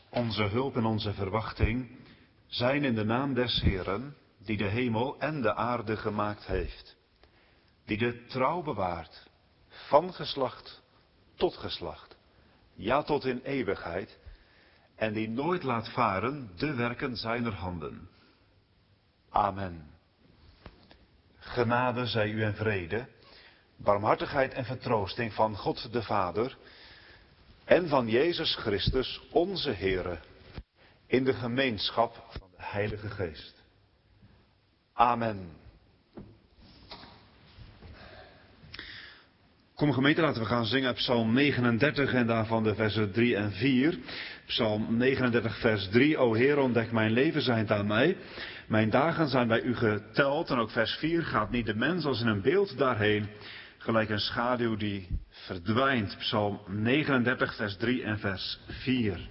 Onze hulp en onze verwachting zijn in de naam des Heeren, die de hemel en de aarde gemaakt heeft. Die de trouw bewaart, van geslacht tot geslacht, ja tot in eeuwigheid, en die nooit laat varen de werken zijner handen. Amen. Genade zij u en vrede, barmhartigheid en vertroosting van God de Vader en van Jezus Christus onze Heere, in de gemeenschap van de Heilige Geest. Amen. Kom gemeente, laten we gaan zingen Psalm 39 en daarvan de versen 3 en 4. Psalm 39 vers 3. O Heer, ontdek mijn leven zijnd aan mij. Mijn dagen zijn bij u geteld. En ook vers 4. Gaat niet de mens als in een beeld daarheen, gelijk een schaduw die verdwijnt. Psalm 39 vers 3 en vers 4.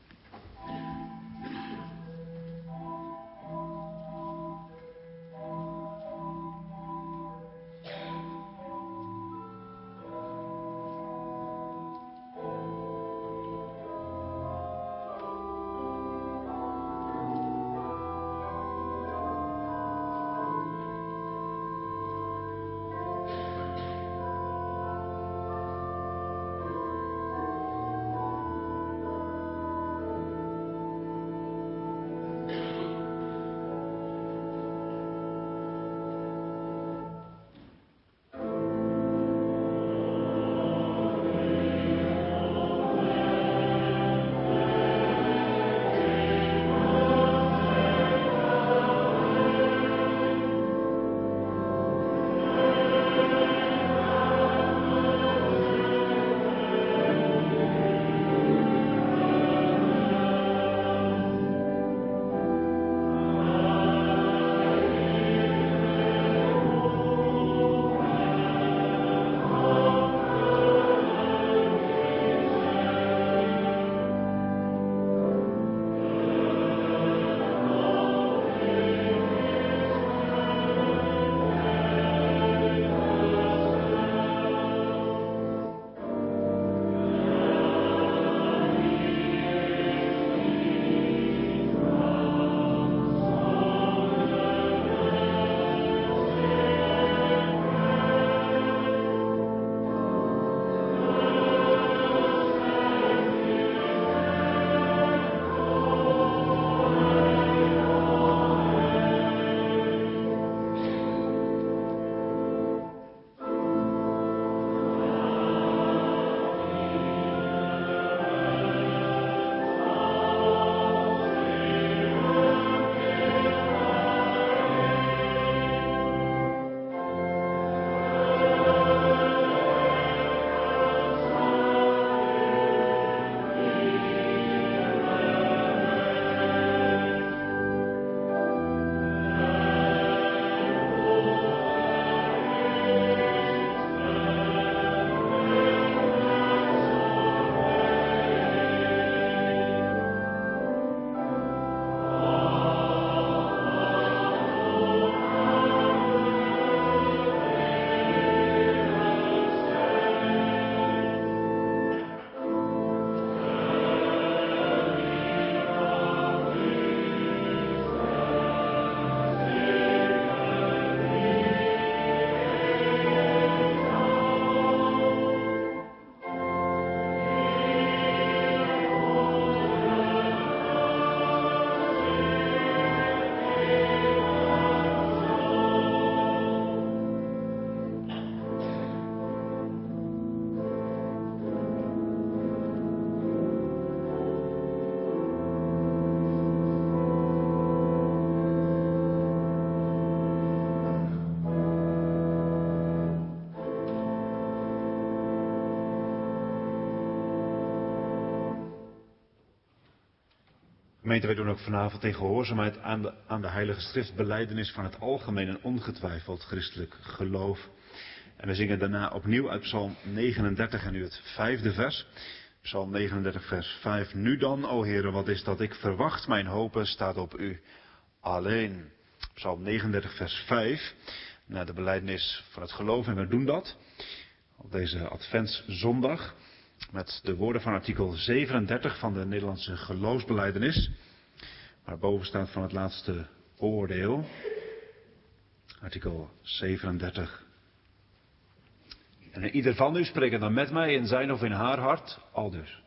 Gemeente, wij doen ook vanavond in gehoorzaamheid aan de Heilige Schrift belijdenis van het algemeen en ongetwijfeld christelijk geloof. En we zingen daarna opnieuw uit Psalm 39 en nu het 5e vers. Psalm 39 vers 5. Nu dan, o Heere, wat is dat ik verwacht, mijn hopen staat op u alleen. Psalm 39 vers 5. Naar de belijdenis van het geloof en we doen dat op deze Adventszondag. met de woorden van artikel 37 van de Nederlandse geloofsbelijdenis, waar boven staat van het laatste oordeel. Artikel 37. En ieder van u spreekt dan met mij in zijn of in haar hart, aldus.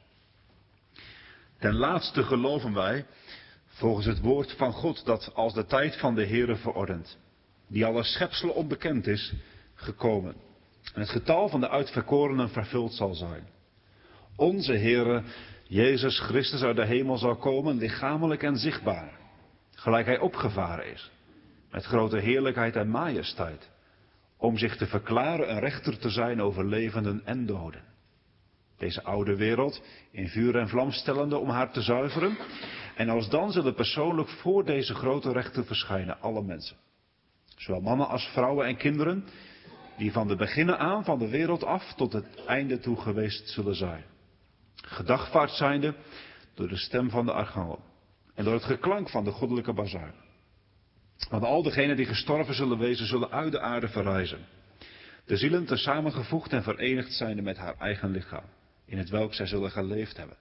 Ten laatste geloven wij, volgens het woord van God, dat als de tijd van de Heere verordent, die alle schepselen onbekend is, gekomen, en het getal van de uitverkorenen vervuld zal zijn. Onze Heere, Jezus Christus uit de hemel zal komen, lichamelijk en zichtbaar, gelijk hij opgevaren is, met grote heerlijkheid en majesteit, om zich te verklaren een rechter te zijn over levenden en doden. Deze oude wereld in vuur en vlam stellende om haar te zuiveren. En alsdan zullen persoonlijk voor deze grote rechter verschijnen alle mensen. Zowel mannen als vrouwen en kinderen, die van de beginnen aan van de wereld af tot het einde toe geweest zullen zijn. Gedagvaard zijnde door de stem van de archangel en door het geklank van de goddelijke bazuin. Want al degenen die gestorven zullen wezen, zullen uit de aarde verrijzen. De zielen tezamen gevoegd en verenigd zijnde met haar eigen lichaam, in het welk zij zullen geleefd hebben.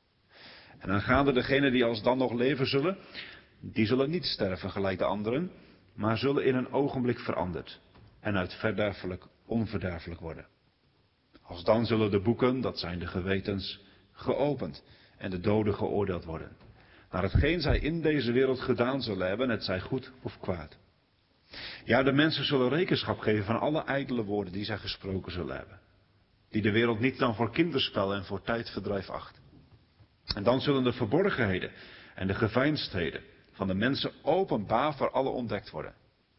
En aangaande degenen die alsdan nog leven zullen, die zullen niet sterven gelijk de anderen, maar zullen in een ogenblik veranderd en uit verderfelijk onverderfelijk worden. Alsdan zullen de boeken, dat zijn de gewetens, geopend en de doden geoordeeld worden, naar hetgeen zij in deze wereld gedaan zullen hebben, het zij goed of kwaad. Ja, de mensen zullen rekenschap geven van alle ijdele woorden die zij gesproken zullen hebben, die de wereld niet dan voor kinderspel en voor tijdverdrijf acht. En dan zullen de verborgenheden en de geveinsdheden van de mensen openbaar voor alle ontdekt worden.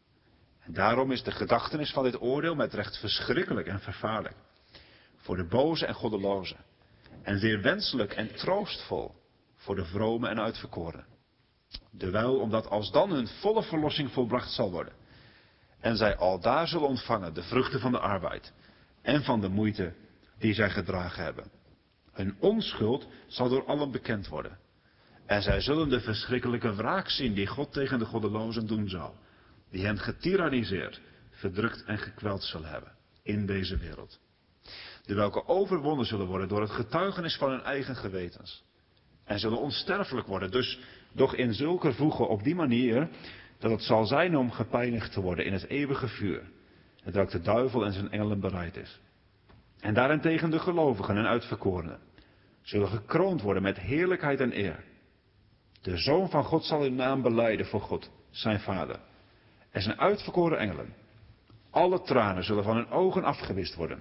En daarom is de gedachtenis van dit oordeel met recht verschrikkelijk en vervaarlijk, voor de boze en goddelozen, en zeer wenselijk en troostvol voor de vrome en uitverkoren. Dewijl omdat alsdan hun volle verlossing volbracht zal worden, en zij aldaar zullen ontvangen de vruchten van de arbeid en van de moeite die zij gedragen hebben. Hun onschuld zal door allen bekend worden. En zij zullen de verschrikkelijke wraak zien die God tegen de goddelozen doen zal, die hen getiraniseerd, verdrukt en gekweld zullen hebben in deze wereld. De welke overwonnen zullen worden door het getuigenis van hun eigen gewetens. En zullen onsterfelijk worden, dus doch in zulke voegen op die manier dat het zal zijn om gepijnigd te worden in het eeuwige vuur, het welk de duivel en zijn engelen bereid is. En daarentegen de gelovigen en uitverkorenen zullen gekroond worden met heerlijkheid en eer. De Zoon van God zal hun naam belijden voor God, zijn Vader, en zijn uitverkoren engelen. Alle tranen zullen van hun ogen afgewist worden.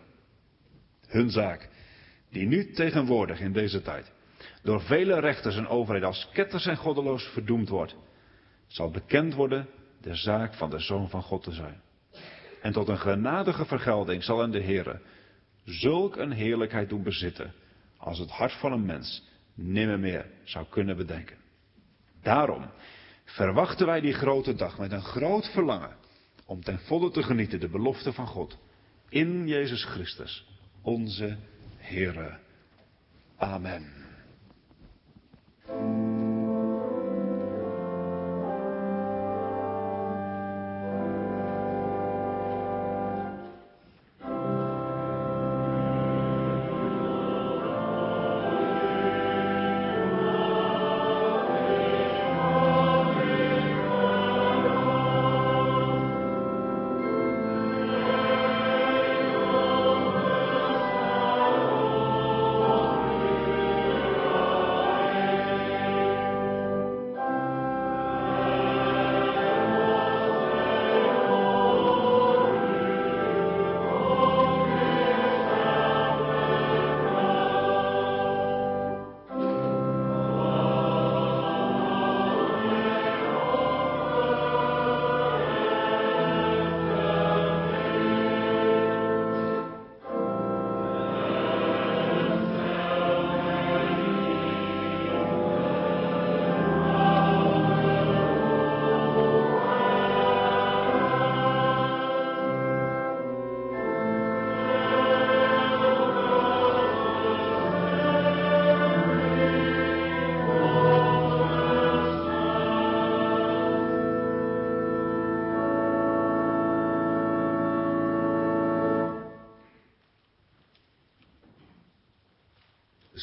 Hun zaak, die nu tegenwoordig in deze tijd door vele rechters en overheden als ketters en goddeloos verdoemd wordt, zal bekend worden de zaak van de Zoon van God te zijn. En tot een genadige vergelding zal hem de Heere zulk een heerlijkheid doen bezitten, als het hart van een mens nimmer meer zou kunnen bedenken. Daarom verwachten wij die grote dag met een groot verlangen om ten volle te genieten de belofte van God in Jezus Christus, onze Heere. Amen.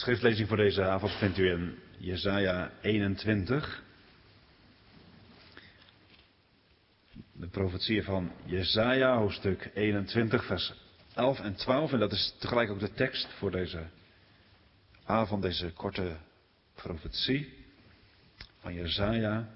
schriftlezing voor deze avond vindt u in Jesaja 21. De profetieën van Jesaja, hoofdstuk 21, vers 11 en 12. En dat is tegelijk ook de tekst voor deze avond, deze korte profetie van Jesaja.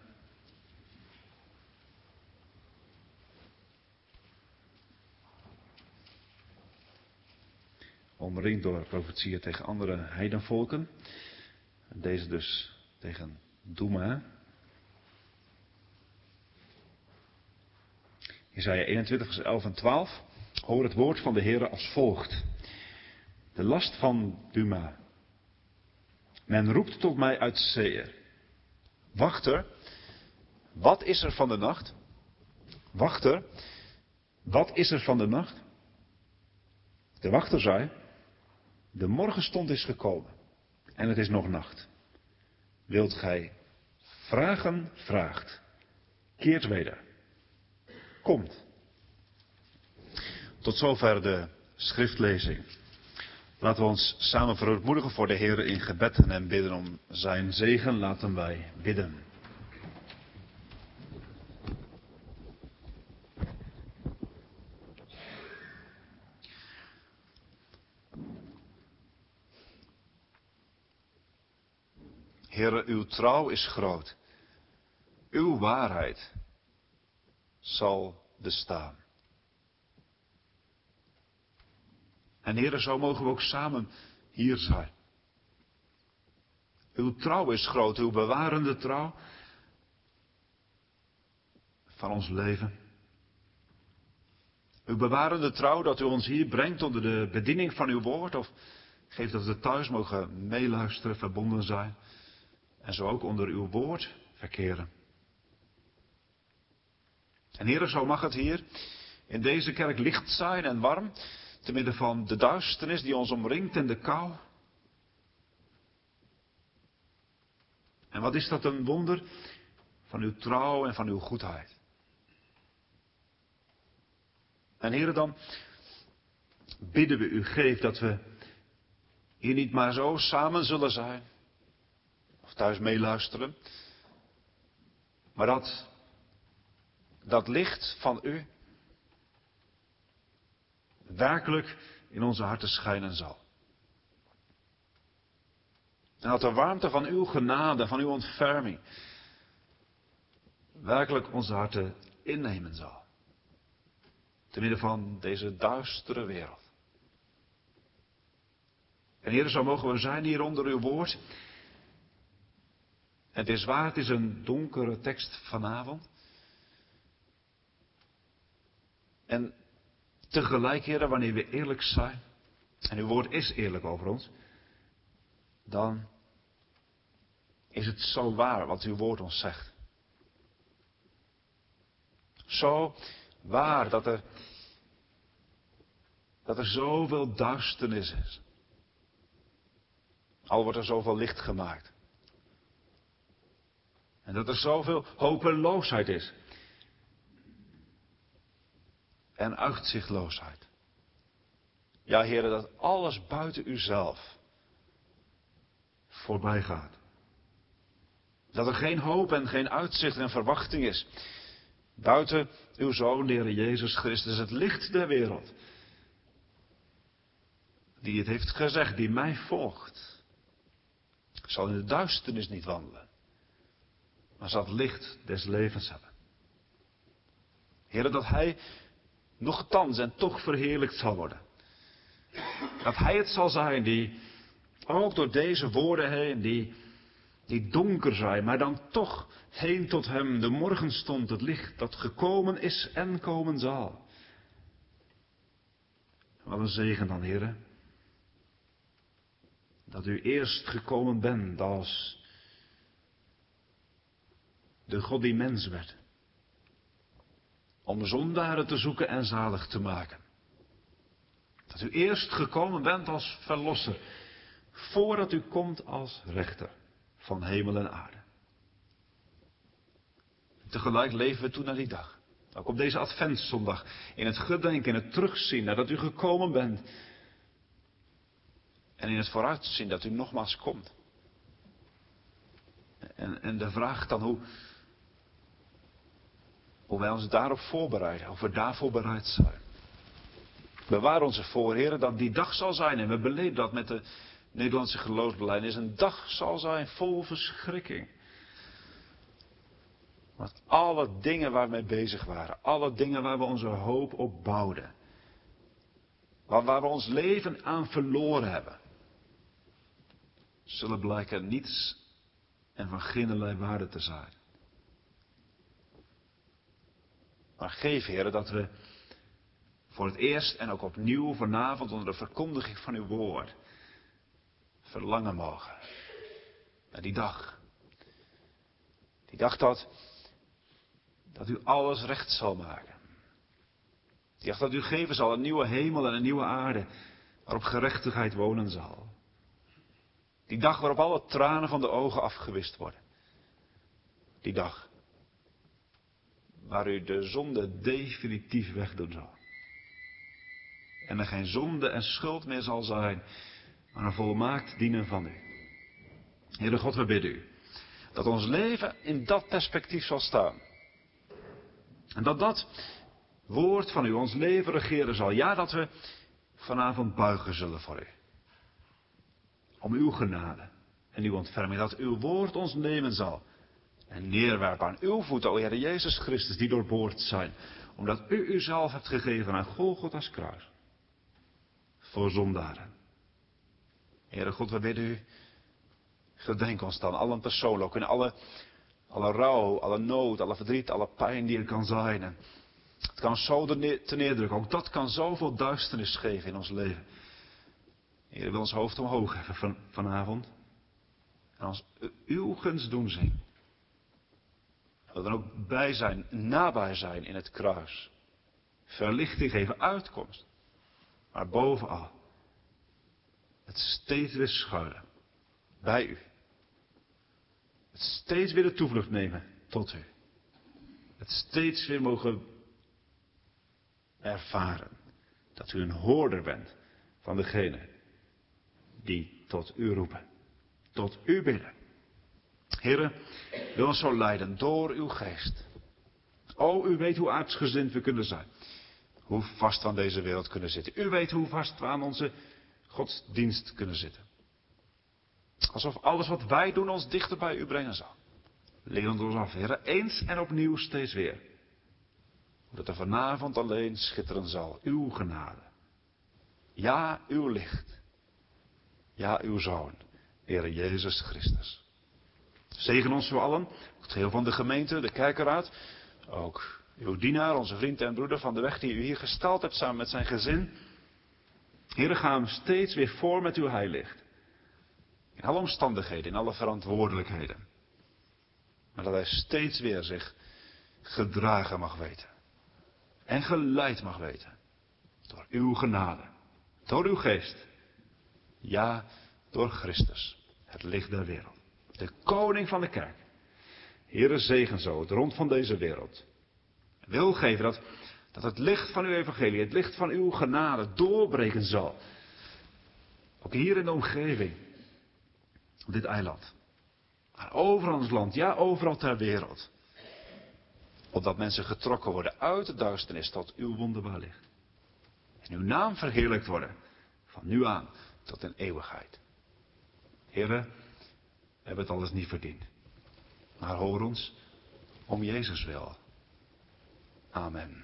Omringd door profetieën tegen andere heidenvolken. Deze dus tegen Douma. Jesaja 21, vers 11 en 12. Hoor het woord van de Heere als volgt. De last van Duma. Men roept tot mij uit Seir. Wachter, wat is er van de nacht? Wachter, wat is er van de nacht? De wachter zei, de morgenstond is gekomen en het is nog nacht. Wilt gij vragen, vraagt. Keert weder. Komt. Tot zover de schriftlezing. Laten we ons samen verootmoedigen voor de Heer in gebed en hem bidden om zijn zegen. Laten wij bidden. Heere, uw trouw is groot. Uw waarheid zal bestaan. En Heere, zo mogen we ook samen hier zijn. Uw trouw is groot, uw bewarende trouw van ons leven. Uw bewarende trouw dat u ons hier brengt onder de bediening van uw woord. Of geeft dat we thuis mogen meeluisteren, verbonden zijn. En zo ook onder uw woord verkeren. En Heere, zo mag het hier in deze kerk licht zijn en warm. Te midden van de duisternis die ons omringt en de kou. En wat is dat een wonder van uw trouw en van uw goedheid. En Heere, dan bidden we u, geef dat we hier niet maar zo samen zullen zijn. Of thuis meeluisteren. Maar dat licht van u werkelijk in onze harten schijnen zal. En dat de warmte van uw genade, van uw ontferming, werkelijk onze harten innemen zal. Te midden van deze duistere wereld. En Heer, zo mogen we zijn hier onder uw woord. En het is waar, het is een donkere tekst vanavond. En tegelijk, Heer, wanneer we eerlijk zijn, en uw woord is eerlijk over ons, dan is het zo waar wat uw woord ons zegt. Zo waar dat er zoveel duisternis is. Al wordt er zoveel licht gemaakt. En dat er zoveel hopeloosheid is. En uitzichtloosheid. Ja, Heer, dat alles buiten uzelf voorbij gaat. Dat er geen hoop en geen uitzicht en verwachting is. Buiten uw Zoon, de Heer Jezus Christus, het licht der wereld. Die het heeft gezegd, die mij volgt, zal in de duisternis niet wandelen, maar zal het licht des levens hebben. Heer, dat Hij nochtans en toch verheerlijkt zal worden. Dat Hij het zal zijn die ook door deze woorden heen, die donker zijn, maar dan toch heen tot Hem de morgenstond, het licht dat gekomen is en komen zal. Wat een zegen dan, Heer. Dat u eerst gekomen bent als de God die mens werd. Om zondaren te zoeken en zalig te maken. Dat u eerst gekomen bent als verlosser. Voordat u komt als rechter van hemel en aarde. Tegelijk leven we toe naar die dag. Ook op deze Adventszondag. In het gedenken, in het terugzien nadat u gekomen bent. En in het vooruitzien dat u nogmaals komt. En de vraag dan hoe wij ons daarop voorbereiden. Of we daarvoor bereid zijn. Bewaar ons ervoor, Heer, dat die dag zal zijn. En we beleven dat met de Nederlandse geloofsbelijdenis. Een dag zal zijn vol verschrikking. Want alle dingen waar we mee bezig waren. Alle dingen waar we onze hoop op bouwden. Waar we ons leven aan verloren hebben. Zullen blijken niets en van geen waarde te zijn. Maar geef, Heer, dat we voor het eerst en ook opnieuw vanavond onder de verkondiging van uw woord verlangen mogen. Naar die dag. Die dag dat u alles recht zal maken. Die dag dat u geven zal een nieuwe hemel en een nieuwe aarde waarop gerechtigheid wonen zal. Die dag waarop alle tranen van de ogen afgewist worden. Die dag waar u de zonde definitief wegdoen zal. En er geen zonde en schuld meer zal zijn, maar een volmaakt dienen van u. Heere God, we bidden u dat ons leven in dat perspectief zal staan. En dat woord van u ons leven regeren zal. Ja, dat we vanavond buigen zullen voor u. Om uw genade en uw ontferming. Dat uw woord ons nemen zal. En neerwerpen aan uw voeten, o Heer Jezus Christus, die doorboord zijn. Omdat u uzelf hebt gegeven aan Golgotha's kruis. Voor zondaren. Heere God, we bidden u. Gedenk ons dan, allen persoonlijk, in alle rouw, alle nood, alle verdriet, alle pijn die er kan zijn. En het kan zo te neerdrukken. Ook dat kan zoveel duisternis geven in ons leven. Heer, wil ons hoofd omhoog heffen vanavond. En ons uw gunst doen zien. Dat we dan ook bij zijn, nabij zijn in het kruis. Verlichting geven, uitkomst. Maar bovenal. Het steeds weer schuilen. Bij u. Het steeds weer de toevlucht nemen tot u. Het steeds weer mogen ervaren. Dat u een hoorder bent van degene die tot u roepen. Tot u bidden. Heere, wil ons zo leiden door uw geest. O, u weet hoe aardsgezind we kunnen zijn. Hoe vast we aan deze wereld kunnen zitten. U weet hoe vast we aan onze godsdienst kunnen zitten. Alsof alles wat wij doen ons dichter bij u brengen zal. Leer ons af, Heere, eens en opnieuw steeds weer. Dat er vanavond alleen schitteren zal. Uw genade. Ja, uw licht. Ja, uw Zoon, Heere Jezus Christus. Zegen ons voor allen, het geheel van de gemeente, de kerkenraad. Ook uw dienaar, onze vriend en broeder van de weg die u hier gestald hebt samen met zijn gezin. Heere, ga hem steeds weer voor met uw heiligt. In alle omstandigheden, in alle verantwoordelijkheden. Maar dat hij steeds weer zich gedragen mag weten. En geleid mag weten. Door uw genade. Door uw geest. Ja, door Christus. Het licht der wereld. De koning van de kerk. Heere, zegen zo het rond van deze wereld. Wil geven dat het licht van uw evangelie, het licht van uw genade doorbreken zal. Ook hier in de omgeving. Op dit eiland. Maar overal in ons land, ja overal ter wereld. Opdat mensen getrokken worden uit de duisternis tot uw wonderbaar licht. En uw naam verheerlijkt worden. Van nu aan tot in eeuwigheid. Heere, we hebben het alles niet verdiend. Maar hoor ons om Jezus wil. Amen.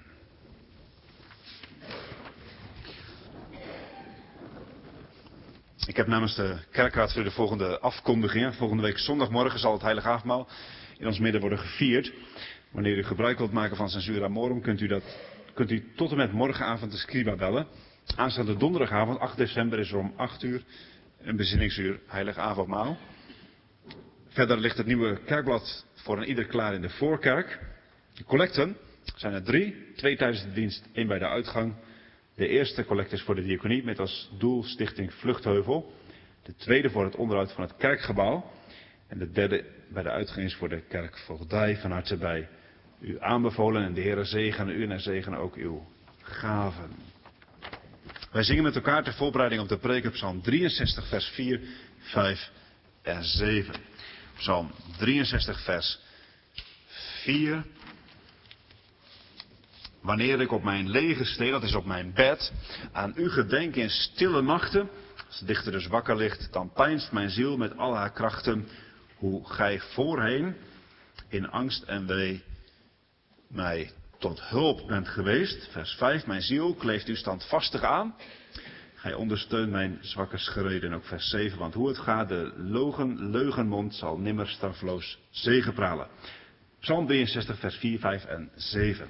Ik heb namens de kerkraad voor de volgende afkondigingen. Volgende week zondagmorgen zal het heilige avondmaal in ons midden worden gevierd. Wanneer u gebruik wilt maken van Censura Morum, kunt u tot en met morgenavond de Scriba bellen. Aanstaande donderdagavond, 8 december, is er om 8 uur een bezinningsuur heilig avondmaal. Verder ligt het nieuwe kerkblad voor een ieder klaar in de voorkerk. De collecten zijn er 3. 2 tijdens de dienst, 1 bij de uitgang. De eerste collecte is voor de diaconie met als doel Stichting Vluchtheuvel. De tweede voor het onderhoud van het kerkgebouw. En de derde bij de uitgang is voor de kerkvoogdij. Van harte bij u aanbevolen. En de Heere zegene u en hij zegene ook uw gaven. Wij zingen met elkaar ter voorbereiding op de preek Psalm 63 vers 4, 5 en 7. Psalm 63 vers 4. Wanneer ik op mijn lege steen, dat is op mijn bed, aan u gedenk in stille nachten, als de dichter dus wakker ligt, dan pijnst mijn ziel met al haar krachten, hoe gij voorheen in angst en wee mij tot hulp bent geweest. Vers 5, mijn ziel kleeft u standvastig aan. Gij ondersteunt mijn zwakke schreden. En ook vers 7, want hoe het gaat, de leugenmond zal nimmer strafloos zegepralen. Psalm 63, vers 4, 5 en 7.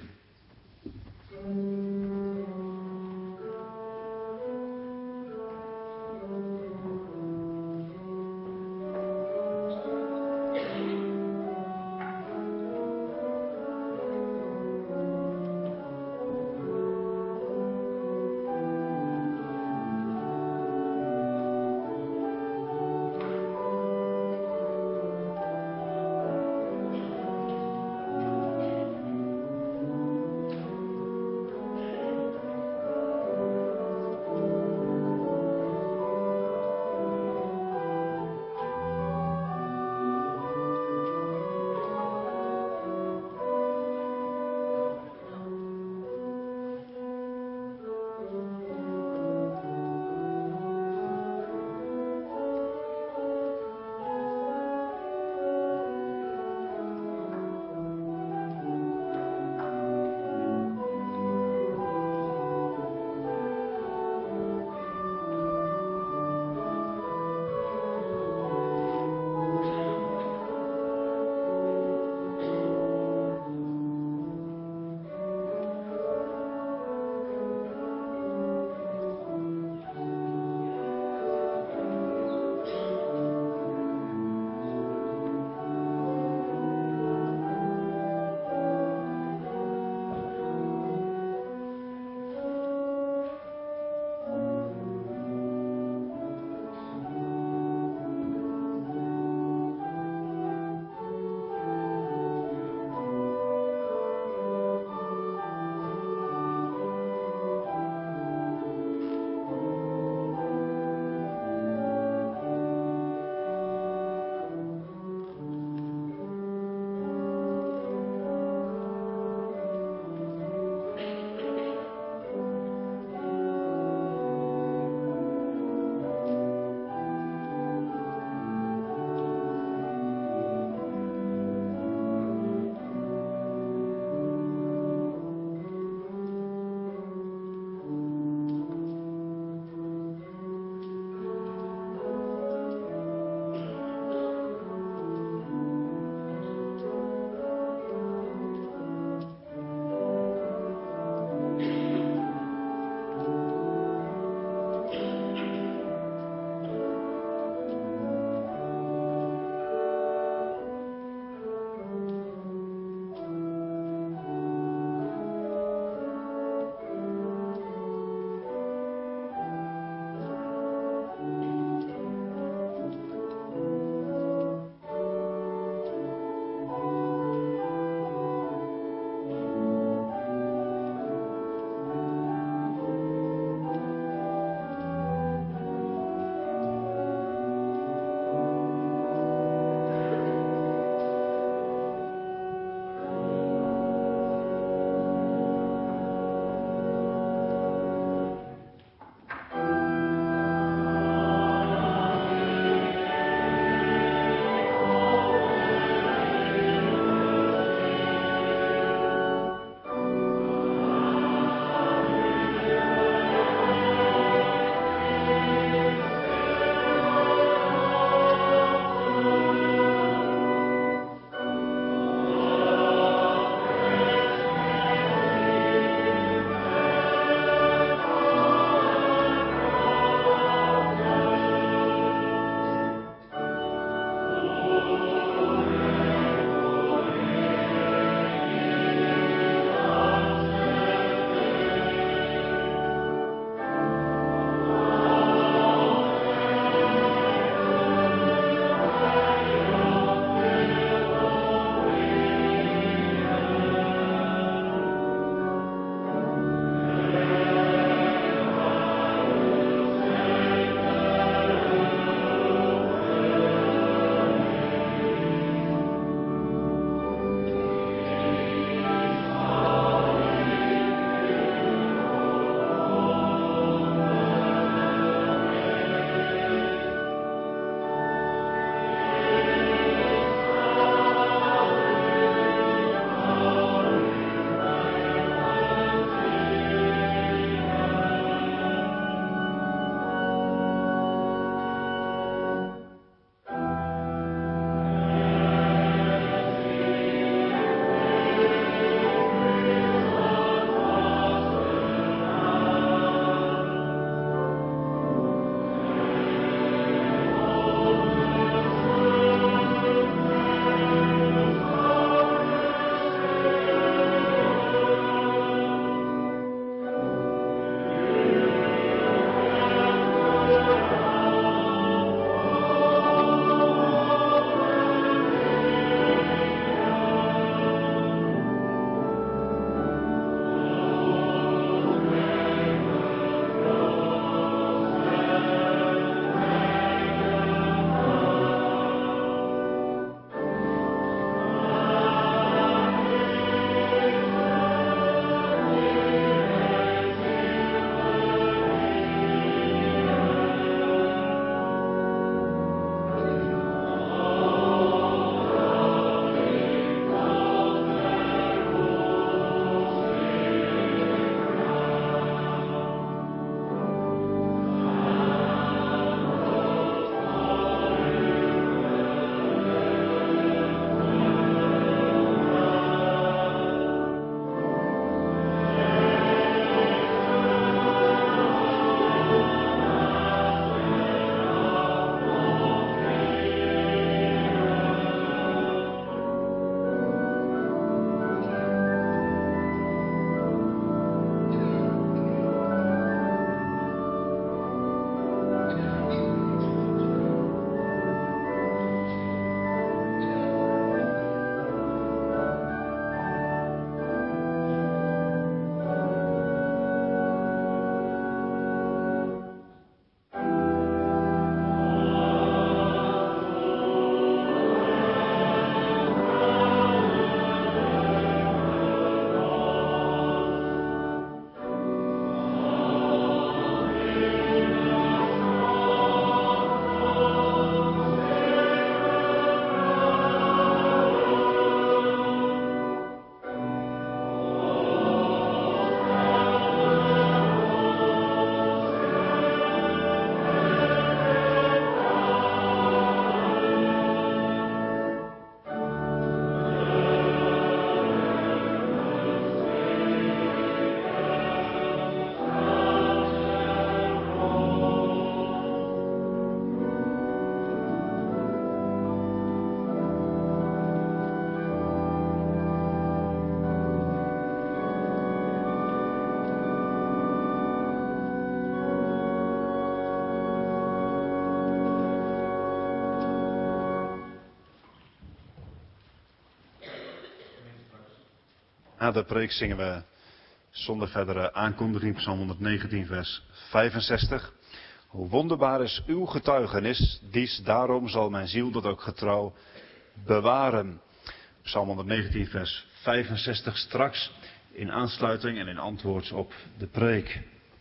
Na de preek zingen we zonder verdere aankondiging Psalm 119 vers 65. Hoe wonderbaar is uw getuigenis, dies daarom zal mijn ziel dat ook getrouw bewaren. Psalm 119 vers 65 straks in aansluiting en in antwoord op de preek.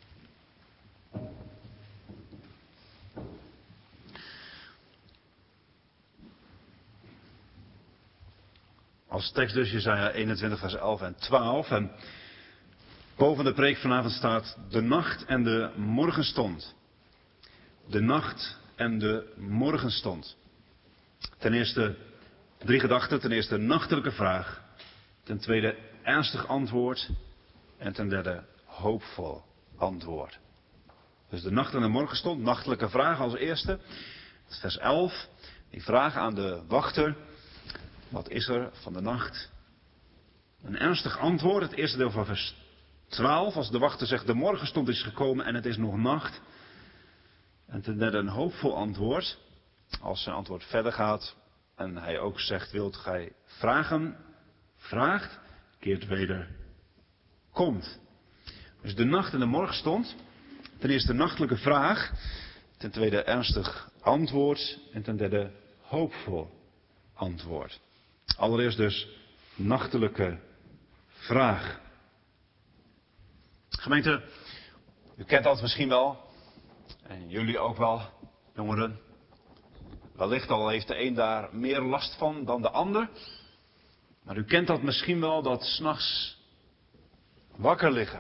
Als tekst dus Jesaja 21 vers 11 en 12. En boven de preek vanavond staat de nacht en de morgenstond. De nacht en de morgenstond. Ten eerste 3 gedachten. Ten eerste nachtelijke vraag. Ten tweede ernstig antwoord. En ten derde hoopvol antwoord. Dus de nacht en de morgenstond. Nachtelijke vraag als eerste. Vers 11. Die vraag aan de wachter. Wat is er van de nacht? Een ernstig antwoord. Het eerste deel van vers 12. Als de wachter zegt de morgenstond is gekomen en het is nog nacht. En ten derde een hoopvol antwoord. Als zijn antwoord verder gaat. En hij ook zegt, wilt gij vragen? Vraagt. Keert weder. Komt. Dus de nacht en de morgenstond. Ten eerste nachtelijke vraag. Ten tweede ernstig antwoord. En ten derde hoopvol antwoord. Allereerst dus nachtelijke vraag. Gemeente, u kent dat misschien wel. En jullie ook wel, jongeren. Wellicht al heeft de een daar meer last van dan de ander. Maar u kent dat misschien wel, dat 's nachts wakker liggen.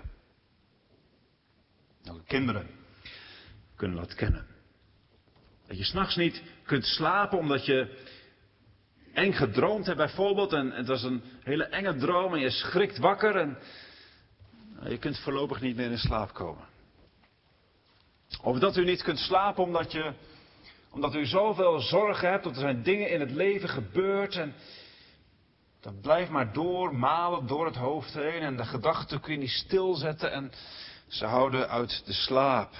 Ook kinderen kunnen dat kennen. Dat je 's nachts niet kunt slapen omdat je eng gedroomd hebt bijvoorbeeld. En het was een hele enge droom en je schrikt wakker. En je kunt voorlopig niet meer in slaap komen. Of dat u niet kunt slapen omdat u zoveel zorgen hebt. Dat er zijn dingen in het leven gebeurd. En dat blijft maar malen door het hoofd heen. En de gedachten kun je niet stilzetten. En ze houden uit de slaap.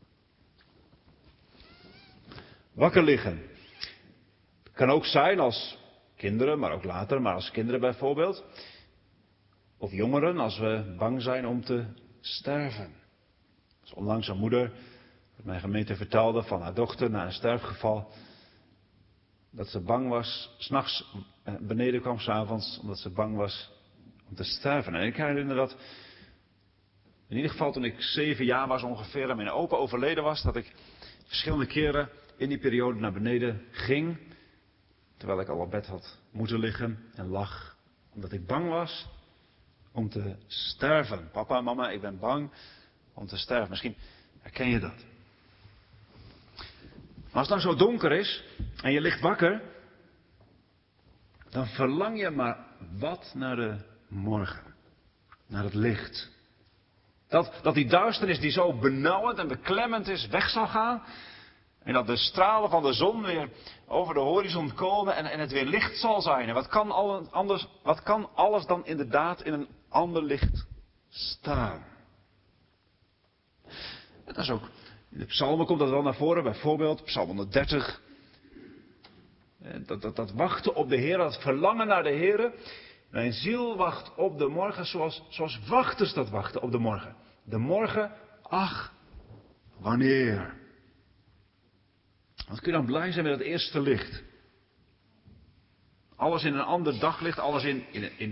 Wakker liggen. Kan ook zijn als kinderen, maar ook later, maar als kinderen bijvoorbeeld. Of jongeren als we bang zijn om te sterven. Dus onlangs een moeder uit mijn gemeente vertelde van haar dochter na een sterfgeval. Dat ze bang was, 's nachts beneden kwam 's avonds, omdat ze bang was om te sterven. En ik herinner dat, in ieder geval toen ik 7 jaar was ongeveer en mijn opa overleden was, dat ik verschillende keren in die periode naar beneden ging. Terwijl ik al op bed had moeten liggen en lag. Omdat ik bang was om te sterven. Papa, mama, ik ben bang om te sterven. Misschien herken je dat. Maar als het nou zo donker is en je ligt wakker, dan verlang je maar wat naar de morgen. Naar het licht. Dat die duisternis die zo benauwend en beklemmend is weg zal gaan. En dat de stralen van de zon weer over de horizon komen en het weer licht zal zijn. En wat kan alles dan inderdaad in een ander licht staan? En dat is ook, in de psalmen komt dat wel naar voren. Bijvoorbeeld Psalm 130. Dat wachten op de Heer, dat verlangen naar de Heer. Mijn ziel wacht op de morgen zoals wachters dat wachten op de morgen. De morgen, ach, wanneer? Wat kun je dan blij zijn met het eerste licht? Alles in een ander daglicht, alles in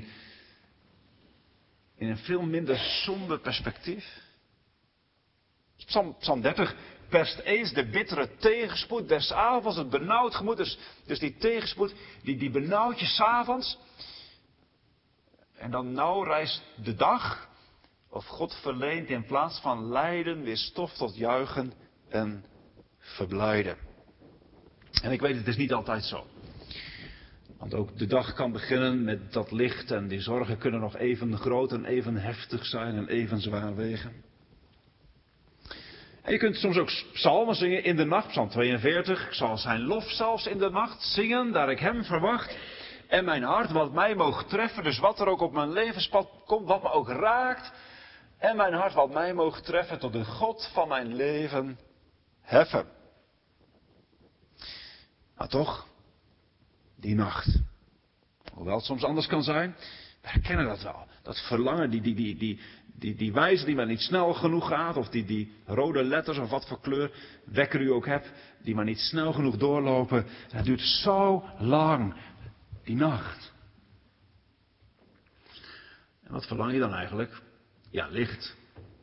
een veel minder somber perspectief. Psalm 30 perst eens de bittere tegenspoed des avonds, het benauwd gemoed. Dus die tegenspoed, die benauwt je 's avonds. En dan nauw rijst de dag. Of God verleent in plaats van lijden weer stof tot juichen en verblijden. En ik weet, het is niet altijd zo. Want ook de dag kan beginnen met dat licht en die zorgen kunnen nog even groot en even heftig zijn en even zwaar wegen. En je kunt soms ook psalmen zingen in de nacht, psalm 42. Ik zal zijn lof zelfs in de nacht zingen, daar ik hem verwacht. En mijn hart wat mij moogt treffen, dus wat er ook op mijn levenspad komt, wat me ook raakt. En mijn hart wat mij moogt treffen, tot de God van mijn leven heffen. Maar toch, die nacht. Hoewel het soms anders kan zijn. We herkennen dat wel. Dat verlangen, die wijze die maar niet snel genoeg gaat. Of die rode letters of wat voor kleur wekker u ook hebt. Die maar niet snel genoeg doorlopen. Dat duurt zo lang. Die nacht. En wat verlang je dan eigenlijk? Ja, licht.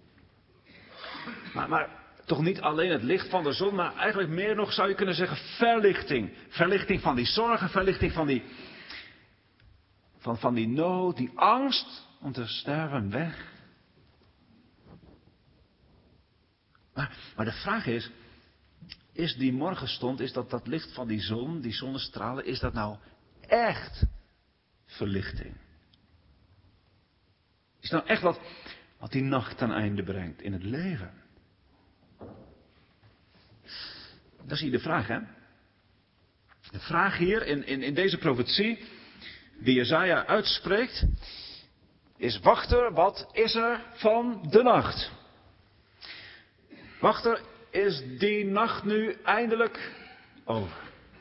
Maar toch niet alleen het licht van de zon, maar eigenlijk meer nog zou je kunnen zeggen verlichting. Verlichting van die zorgen, verlichting van die nood, die angst om te sterven weg. Maar de vraag is die morgenstond, is dat licht van die zon, die zonnestralen, is dat nou echt verlichting? Is nou echt wat die nacht ten einde brengt in het leven? Dat zie je de vraag, hè? De vraag hier in deze profetie, die Jesaja uitspreekt, is: wachter, wat is er van de nacht? Wachter, is die nacht nu eindelijk over?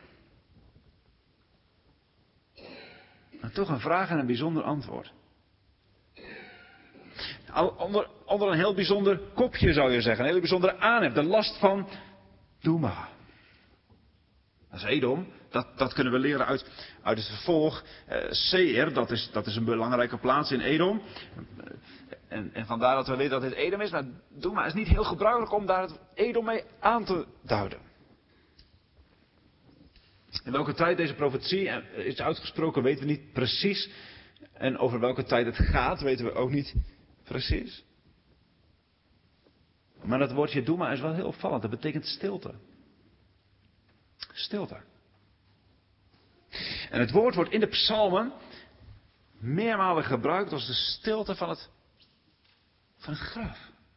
Maar toch een vraag en een bijzonder antwoord. Onder een heel bijzonder kopje zou je zeggen. Een hele bijzondere aanhef. De last van Doema. Dat is Edom. Dat kunnen we leren uit het vervolg. Seir, dat is een belangrijke plaats in Edom. En vandaar dat we weten dat dit Edom is. Maar Doema is niet heel gebruikelijk om daar het Edom mee aan te duiden. In welke tijd deze profetie is uitgesproken weten we niet precies. En over welke tijd het gaat weten we ook niet precies. Maar dat woordje Doema is wel heel opvallend. Dat betekent stilte. Stilte. En het woord wordt in de psalmen meermalen gebruikt als de stilte van het graf.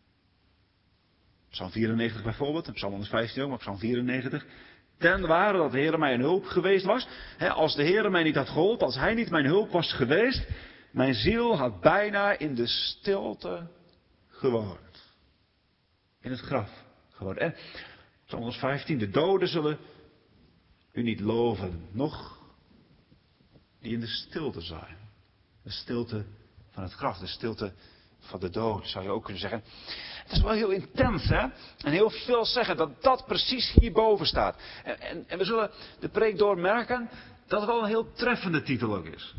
Psalm 94 bijvoorbeeld, en Psalm 115 ook, maar Psalm 94. Ten ware dat de Heere mij een hulp geweest was. Als de Heere mij niet had geholpen, als Hij niet mijn hulp was geweest, mijn ziel had bijna in de stilte gewoond. In het graf gewoond. En Psalm 115, de doden zullen u niet loven, nog die in de stilte zijn. De stilte van het graf, de stilte van de dood, zou je ook kunnen zeggen. Het is wel heel intens, hè? En heel veel zeggen dat precies hierboven staat. En we zullen de preek doormerken dat het wel een heel treffende titel ook is.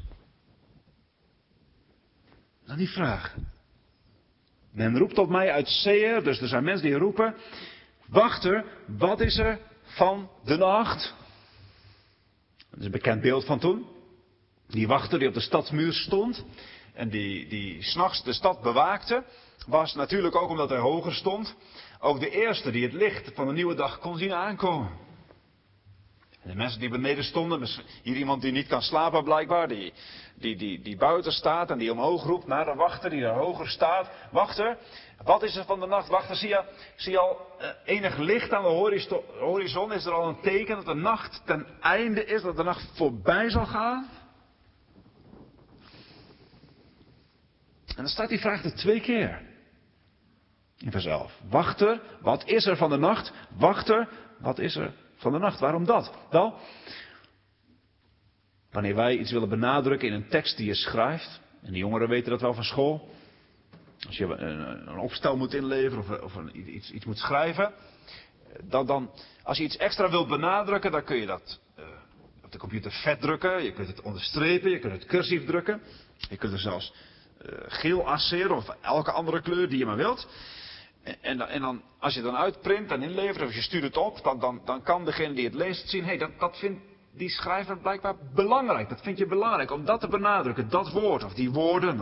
Dan die vraag. Men roept tot mij uit Seir, dus er zijn mensen die roepen: wachter, wat is er van de nacht? Dat is een bekend beeld van toen. Die wachter die op de stadsmuur stond en die 's nachts de stad bewaakte, was natuurlijk ook omdat hij hoger stond, ook de eerste die het licht van de nieuwe dag kon zien aankomen. En de mensen die beneden stonden, hier iemand die niet kan slapen blijkbaar, die buiten staat en die omhoog roept naar de wachter die daar hoger staat. Wachter, wat is er van de nacht? Wachter, zie je al enig licht aan de horizon? Is er al een teken dat de nacht ten einde is, dat de nacht voorbij zal gaan? En dan staat die vraag er 2 keer. In vers 11. Wachter, wat is er van de nacht? Wachter, wat is er van de nacht? Waarom dat? Wel, wanneer wij iets willen benadrukken in een tekst die je schrijft, en de jongeren weten dat wel van school, als je een opstel moet inleveren of iets moet schrijven, dan als je iets extra wilt benadrukken, dan kun je dat op de computer vet drukken, je kunt het onderstrepen, je kunt het cursief drukken, je kunt er zelfs geel asseren of elke andere kleur die je maar wilt. En dan, als je het dan uitprint en inlevert of je stuurt het op, dan kan degene die het leest zien, dat vindt die schrijver blijkbaar belangrijk. Dat vind je belangrijk om dat te benadrukken, dat woord of die woorden.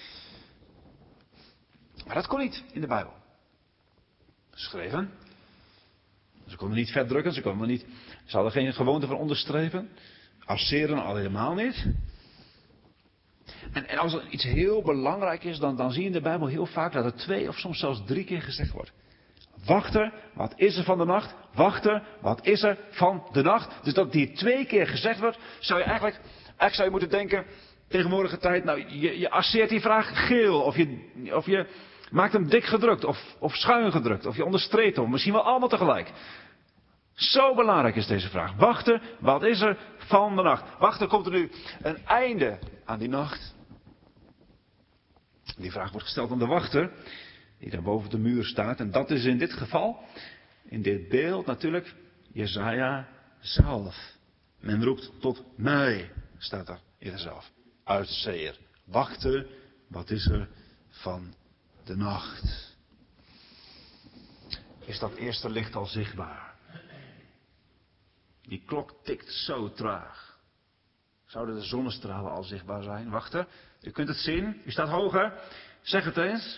Maar dat kon niet in de Bijbel. Geschreven. Ze konden niet vet drukken, ze hadden geen gewoonte van onderstrepen. Asseren al helemaal niet. En als er iets heel belangrijk is, dan zie je in de Bijbel heel vaak dat er 2 of soms zelfs 3 keer gezegd wordt. Wachter, wat is er van de nacht? Wachter, wat is er van de nacht? Dus dat die 2 keer gezegd wordt, zou je eigenlijk zou je moeten denken, tegenwoordige tijd, nou, je asseert die vraag geel, of je maakt hem dik gedrukt, of schuin gedrukt, of je onderstreept hem, misschien wel allemaal tegelijk. Zo belangrijk is deze vraag. Wachter, wat is er van de nacht? Wachter, komt er nu een einde aan die nacht? Die vraag wordt gesteld aan de wachter, die daar boven de muur staat. En dat is in dit geval, in dit beeld natuurlijk, Jesaja zelf. Men roept tot mij, staat er in zelf. Uitzeer. Wachter, wat is er van de nacht? Is dat eerste licht al zichtbaar? Die klok tikt zo traag. Zouden de zonnestralen al zichtbaar zijn? Wachter, u kunt het zien. U staat hoger. Zeg het eens.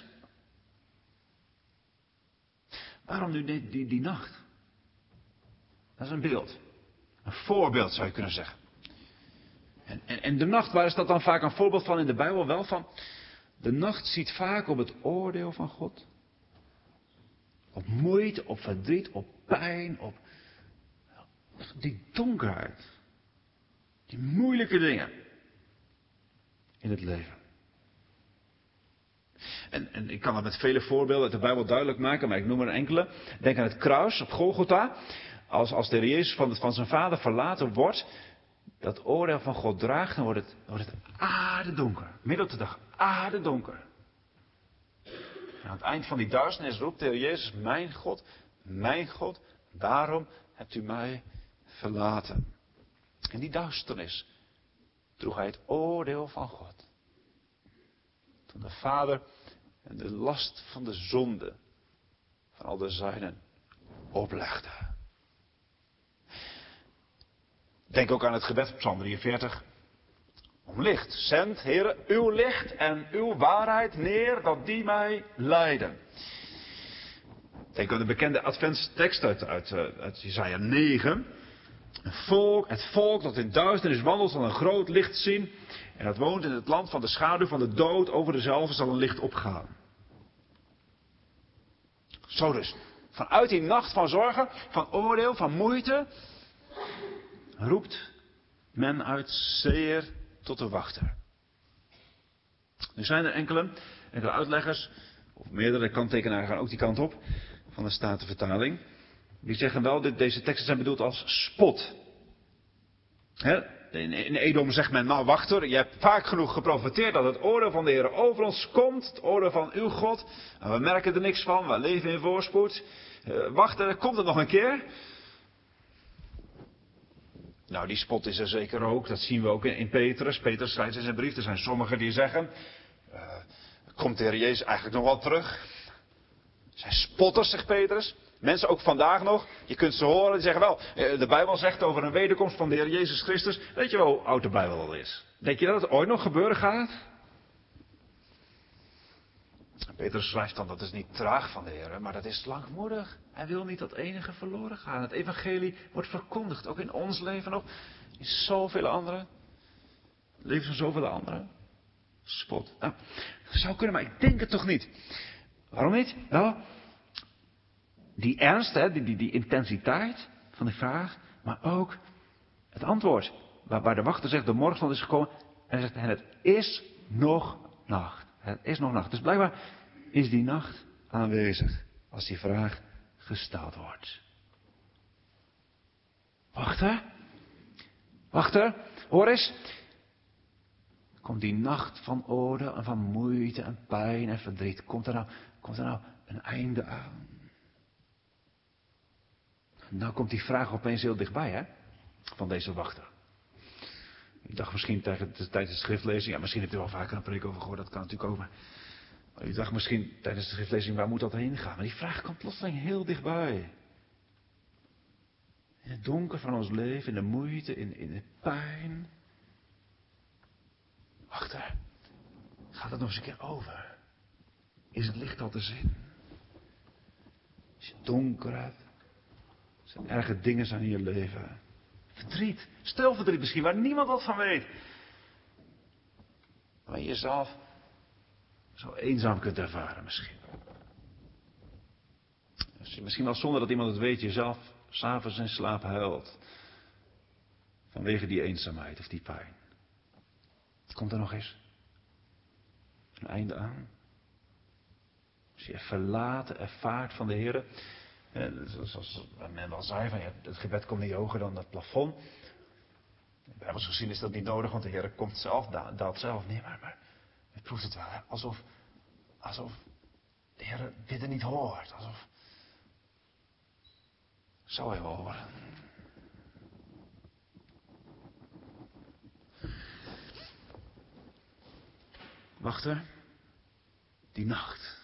Waarom nu die nacht? Dat is een beeld. Een voorbeeld zou je kunnen zeggen. En de nacht, waar is dat dan vaak een voorbeeld van in de Bijbel? Wel van, de nacht ziet vaak op het oordeel van God. Op moeite, op verdriet, op pijn, op die donkerheid. Die moeilijke dingen in het leven. En ik kan dat met vele voorbeelden uit de Bijbel duidelijk maken, maar ik noem er enkele. Denk aan het kruis op Golgotha. Als de Heer Jezus van zijn vader verlaten wordt, dat oordeel van God draagt, dan wordt het aardedonker. Midden op de dag, aardedonker. En aan het eind van die duisternis roept de Heer Jezus, mijn God, waarom hebt u mij verlaten? In die duisternis droeg hij het oordeel van God. Toen de Vader de last van de zonde van al de zijnen oplegde. Denk ook aan het gebed van Psalm 43. Om licht. Zend, Heere, uw licht en uw waarheid neer, dat die mij leiden. Denk aan de bekende adventstekst uit Jesaja 9. Het volk dat in duisternis wandelt zal een groot licht zien. En dat woont in het land van de schaduw van de dood. Over dezelfde zal een licht opgaan. Zo dus. Vanuit die nacht van zorgen, van oordeel, van moeite, roept men uit zeer tot de wachter. Nu zijn er enkele uitleggers, of meerdere kanttekenaars gaan ook die kant op, van de Statenvertaling. Die zeggen wel, deze teksten zijn bedoeld als spot. In Edom zegt men, nou wachter, je hebt vaak genoeg geprofeteerd dat het oordeel van de Heer over ons komt. Het oordeel van uw God. En we merken er niks van, we leven in voorspoed. Wachter, komt het nog een keer? Nou, die spot is er zeker ook. Dat zien we ook in Petrus. Petrus schrijft in zijn brief. Er zijn sommigen die zeggen, komt de Heer Jezus eigenlijk nog wel terug? Er zijn spotters, zegt Petrus. Mensen ook vandaag nog, je kunt ze horen, die zeggen wel, de Bijbel zegt over een wederkomst van de Heer Jezus Christus. Weet je wel hoe oud de Bijbel al is? Denk je dat het ooit nog gebeuren gaat? Petrus schrijft dan, dat is niet traag van de Heer, maar dat is langmoedig. Hij wil niet dat enige verloren gaan. Het evangelie wordt verkondigd, ook in ons leven nog, in zoveel anderen. Het leven van zoveel anderen. Spot. Nou, dat zou kunnen, maar ik denk het toch niet. Waarom niet? Nou, die ernst, die intensiteit van de vraag, maar ook het antwoord. Waar de wachter zegt, de morgenstond is gekomen. En hij zegt, en het is nog nacht. Het is nog nacht. Dus blijkbaar is die nacht aanwezig als die vraag gesteld wordt. Wachter, hoor eens. Komt die nacht van oordeel en van moeite en pijn en verdriet. Komt er nou een einde aan? Nou komt die vraag opeens heel dichtbij, hè? Van deze wachter. Ik dacht misschien tijdens de schriftlezing, ja, misschien hebt u wel vaker een preek over gehoord, dat kan natuurlijk ook. Maar u dacht misschien tijdens de schriftlezing, waar moet dat heen gaan? Maar die vraag komt plotseling heel dichtbij. In het donker van ons leven, in de moeite, in de pijn. Wachter, gaat het nog eens een keer over? Is het licht al te zien? Is het donkerheid? Zijn erge dingen zijn in je leven. Verdriet, stelverdriet misschien, waar niemand wat van weet. Waar je jezelf zo eenzaam kunt ervaren misschien. Misschien wel zonder dat iemand het weet, jezelf 's avonds in slaap huilt. Vanwege die eenzaamheid of die pijn. Komt er nog eens een einde aan? Als je verlaten ervaart van de Heer. Zoals men wel zei, van, ja, het gebed komt niet hoger dan het plafond. Bijbels gezien is dat niet nodig, want de Heer komt zelf, daalt zelf neer. Maar het proeft het wel, hè? Alsof Alsof de Heer bidden niet hoort. Alsof... Zou hij wel horen? Wachten. Die nacht.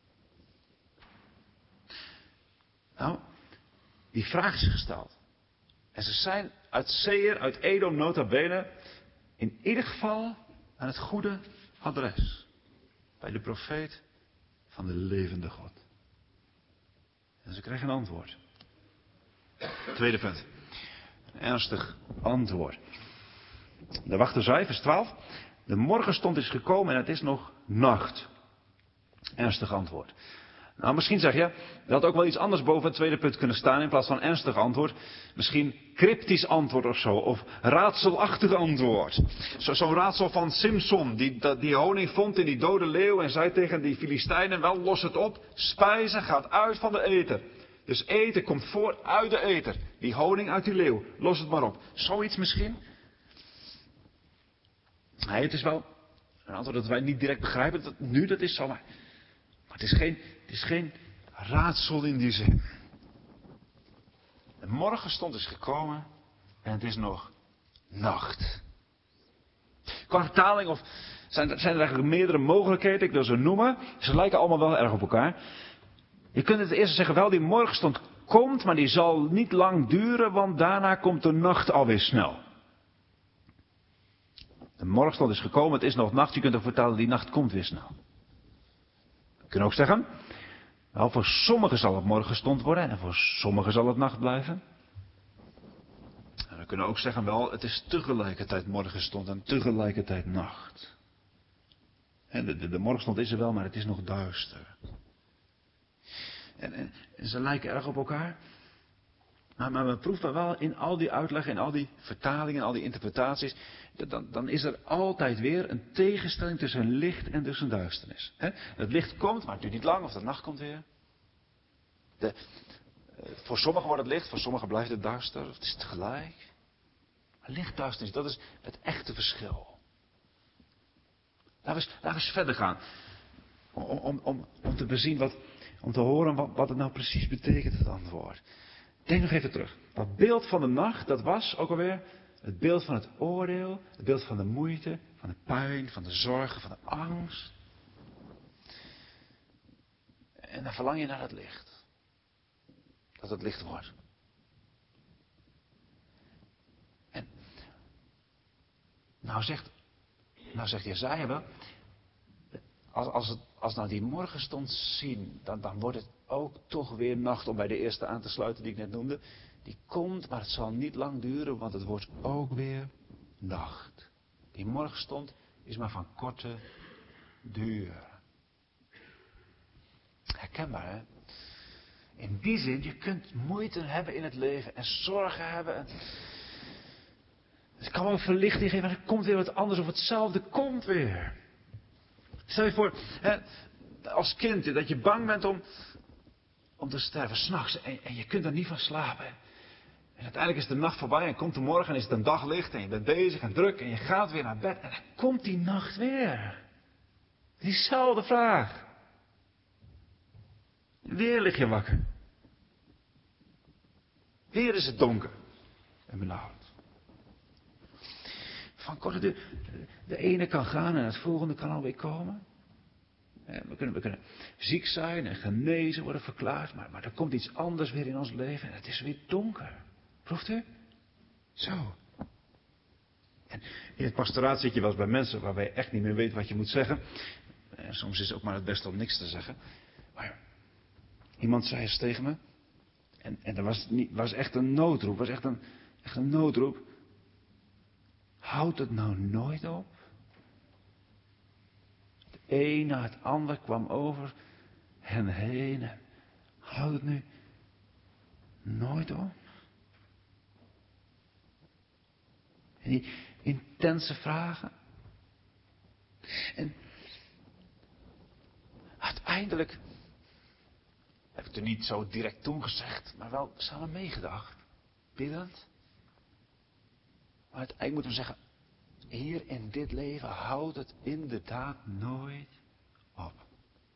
Nou, die vraag is gesteld. En ze zijn uit Seir, uit Edom, nota bene, in ieder geval aan het goede adres. Bij de profeet van de levende God. En ze krijgen een antwoord. Tweede punt. Een ernstig antwoord. De wachter zei, vers 12. De morgenstond is gekomen en het is nog nacht. Ernstig antwoord. Nou, misschien zeg je, er had ook wel iets anders boven het tweede punt kunnen staan in plaats van ernstig antwoord. Misschien cryptisch antwoord of zo, of raadselachtig antwoord. Zo'n raadsel van Simson, die honing vond in die dode leeuw en zei tegen die Filistijnen, wel los het op, spijzen gaat uit van de eter. Dus eten komt voort uit de eter. Die honing uit die leeuw, los het maar op. Zoiets misschien? Nee, het is wel een antwoord dat wij niet direct begrijpen. Dat is zo, maar het is geen raadsel in die zin. De morgenstond is gekomen en het is nog nacht. Qua vertaling of zijn er eigenlijk meerdere mogelijkheden, ik wil ze noemen. Ze lijken allemaal wel erg op elkaar. Je kunt het eerst zeggen, wel die morgenstond komt, maar die zal niet lang duren, want daarna komt de nacht alweer snel. De morgenstond is gekomen, het is nog nacht. Je kunt ook vertalen, die nacht komt weer snel. We kunnen ook zeggen, wel voor sommigen zal het morgenstond worden en voor sommigen zal het nacht blijven. En we kunnen ook zeggen, wel, het is tegelijkertijd morgenstond en tegelijkertijd nacht. En de morgenstond is er wel, maar het is nog duister. En ze lijken erg op elkaar. Maar we proeven wel in al die uitleg, in al die vertalingen, al die interpretaties. Dan is er altijd weer een tegenstelling tussen licht en tussen duisternis. Het licht komt, maar het duurt niet lang, of de nacht komt weer. Voor sommigen wordt het licht, voor sommigen blijft het duister. Het is tegelijk. Licht, duisternis, dat is het echte verschil. Laten we eens verder gaan. Om te bezien om te horen wat het nou precies betekent, het antwoord. Denk nog even terug. Dat beeld van de nacht, dat was ook alweer het beeld van het oordeel, het beeld van de moeite, van de pijn, van de zorgen, van de angst. En dan verlang je naar het licht. Dat het licht wordt. En nou zegt Jesaja wel, als nou die morgenstond zien, dan wordt het ook toch weer nacht, om bij de eerste aan te sluiten die ik net noemde. Die komt, maar het zal niet lang duren, want het wordt ook weer nacht. Die morgenstond is maar van korte duur. Herkenbaar, hè? In die zin, je kunt moeite hebben in het leven en zorgen hebben. Het kan wel verlichting geven, maar er komt weer wat anders of hetzelfde komt weer. Stel je voor, hè, als kind, dat je bang bent om te sterven, 's nachts, en je kunt er niet van slapen. En uiteindelijk is de nacht voorbij en komt de morgen en is het een daglicht en je bent bezig en druk en je gaat weer naar bed en dan komt die nacht weer. Diezelfde vraag. Weer lig je wakker. Weer is het donker en benauwd. Van korte duur. De ene kan gaan en het volgende kan alweer komen. We kunnen ziek zijn en genezen worden verklaard, maar er komt iets anders weer in ons leven en het is weer donker. Proeft u? Zo. En in het pastoraat zit je wel eens bij mensen waarbij je echt niet meer weet wat je moet zeggen. En soms is het ook maar het beste om niks te zeggen. Maar iemand zei eens tegen me, en dat was echt een noodroep, was echt een noodroep. Houdt het nou nooit op? De een na het ander kwam over hen heen. En houdt het nu nooit op? En die intense vragen. En uiteindelijk heb ik er niet zo direct toen gezegd, maar wel samen meegedacht. Biddend. Maar uiteindelijk moeten we zeggen, hier in dit leven houdt het inderdaad nooit op.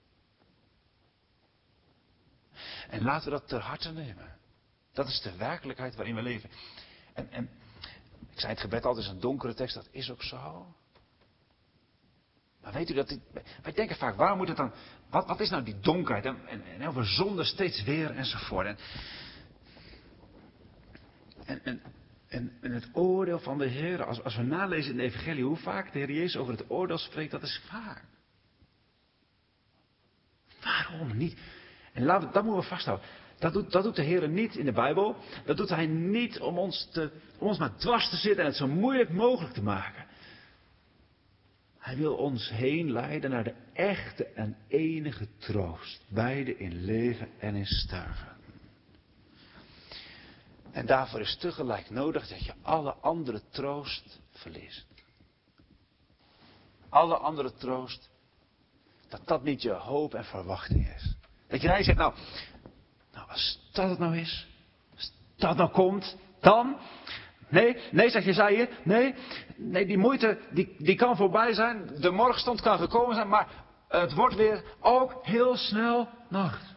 En laten we dat ter harte nemen. Dat is de werkelijkheid waarin we leven. En ik zei het gebed altijd is een donkere tekst, dat is ook zo. Maar weet u dat wij denken vaak, waar moet het dan, wat is nou die donkerheid? En over zonde steeds weer enzovoort. En het oordeel van de Heer, als we nalezen in de evangelie hoe vaak de Heer Jezus over het oordeel spreekt, dat is vaak. Waarom niet? En dat moeten we vasthouden. Dat doet de Heer niet in de Bijbel. Dat doet Hij niet om ons maar dwars te zitten en het zo moeilijk mogelijk te maken. Hij wil ons heen leiden naar de echte en enige troost. Beide in leven en in sterven. En daarvoor is tegelijk nodig dat je alle andere troost verliest. Alle andere troost, dat niet je hoop en verwachting is. Dat je zegt, nou als dat het nou is, als dat nou komt, dan... Nee, zegt Jesaja, nee, die moeite, die kan voorbij zijn, de morgenstond kan gekomen zijn, maar het wordt weer ook heel snel nacht.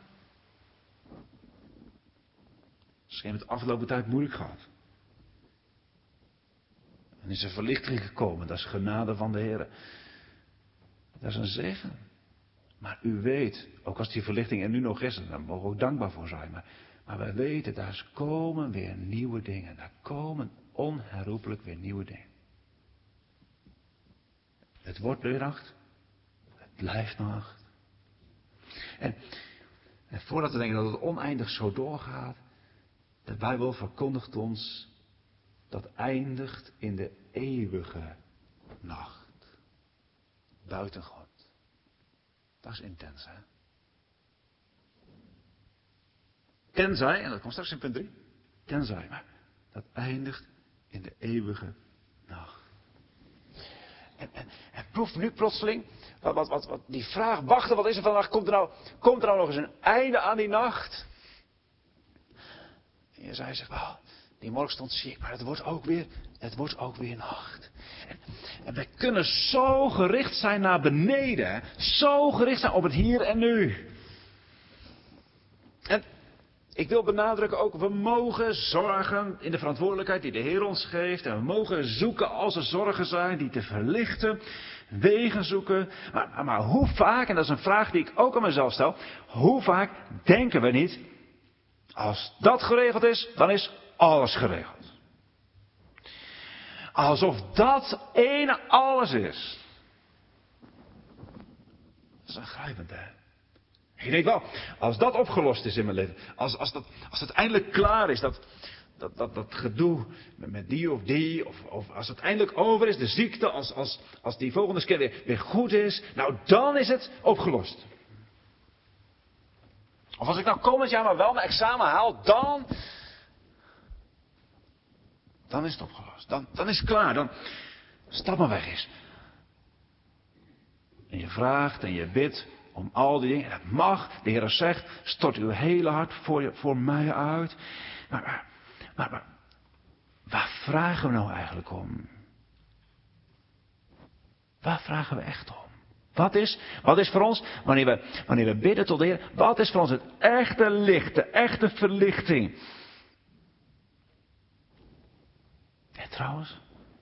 Misschien heeft het afgelopen tijd moeilijk gehad. En is er verlichting gekomen, dat is genade van de Heer. Dat is een zegen. Maar u weet, ook als die verlichting er nu nog is, daar mogen we ook dankbaar voor zijn. Maar wij weten, daar komen weer nieuwe dingen. Daar komen onherroepelijk weer nieuwe dingen. Het wordt weer nacht. Het blijft nacht. En voordat we denken dat het oneindig zo doorgaat, de Bijbel verkondigt ons dat eindigt in de eeuwige nacht. Buiten God. Dat is intens, hè? Tenzij, en dat komt straks in punt 3. Tenzij, maar dat eindigt in de eeuwige nacht. En proef nu plotseling, wat die vraag, wachten, wat is er vandaag? Komt er nou nog eens een einde aan die nacht? En Jesaja zegt, die morgenstond zie ik, maar het wordt ook weer nacht. En wij kunnen zo gericht zijn naar beneden. Zo gericht zijn op het hier en nu. En ik wil benadrukken ook, we mogen zorgen in de verantwoordelijkheid die de Heer ons geeft. En we mogen zoeken als er zorgen zijn, die te verlichten. Wegen zoeken. Maar hoe vaak, en dat is een vraag die ik ook aan mezelf stel. Hoe vaak denken we niet, als dat geregeld is, dan is alles geregeld. Alsof dat ene alles is. Dat is aangrijpend, hè? Je denkt wel, als dat opgelost is in mijn leven. Als het eindelijk klaar is, dat gedoe met die of die. Of als het eindelijk over is, de ziekte. Als die volgende keer weer goed is. Nou, dan is het opgelost. Of als ik nou komend jaar maar wel mijn examen haal, dan is het opgelost. Dan is het klaar. Dan stap maar weg is. En je vraagt en je bidt om al die dingen. En dat mag. De Heer zegt, stort uw hele hart voor mij uit. Maar waar vragen we nou eigenlijk om? Waar vragen we echt om? Wat is voor ons, wanneer we bidden tot de Heer, wat is voor ons het echte licht, de echte verlichting? En trouwens,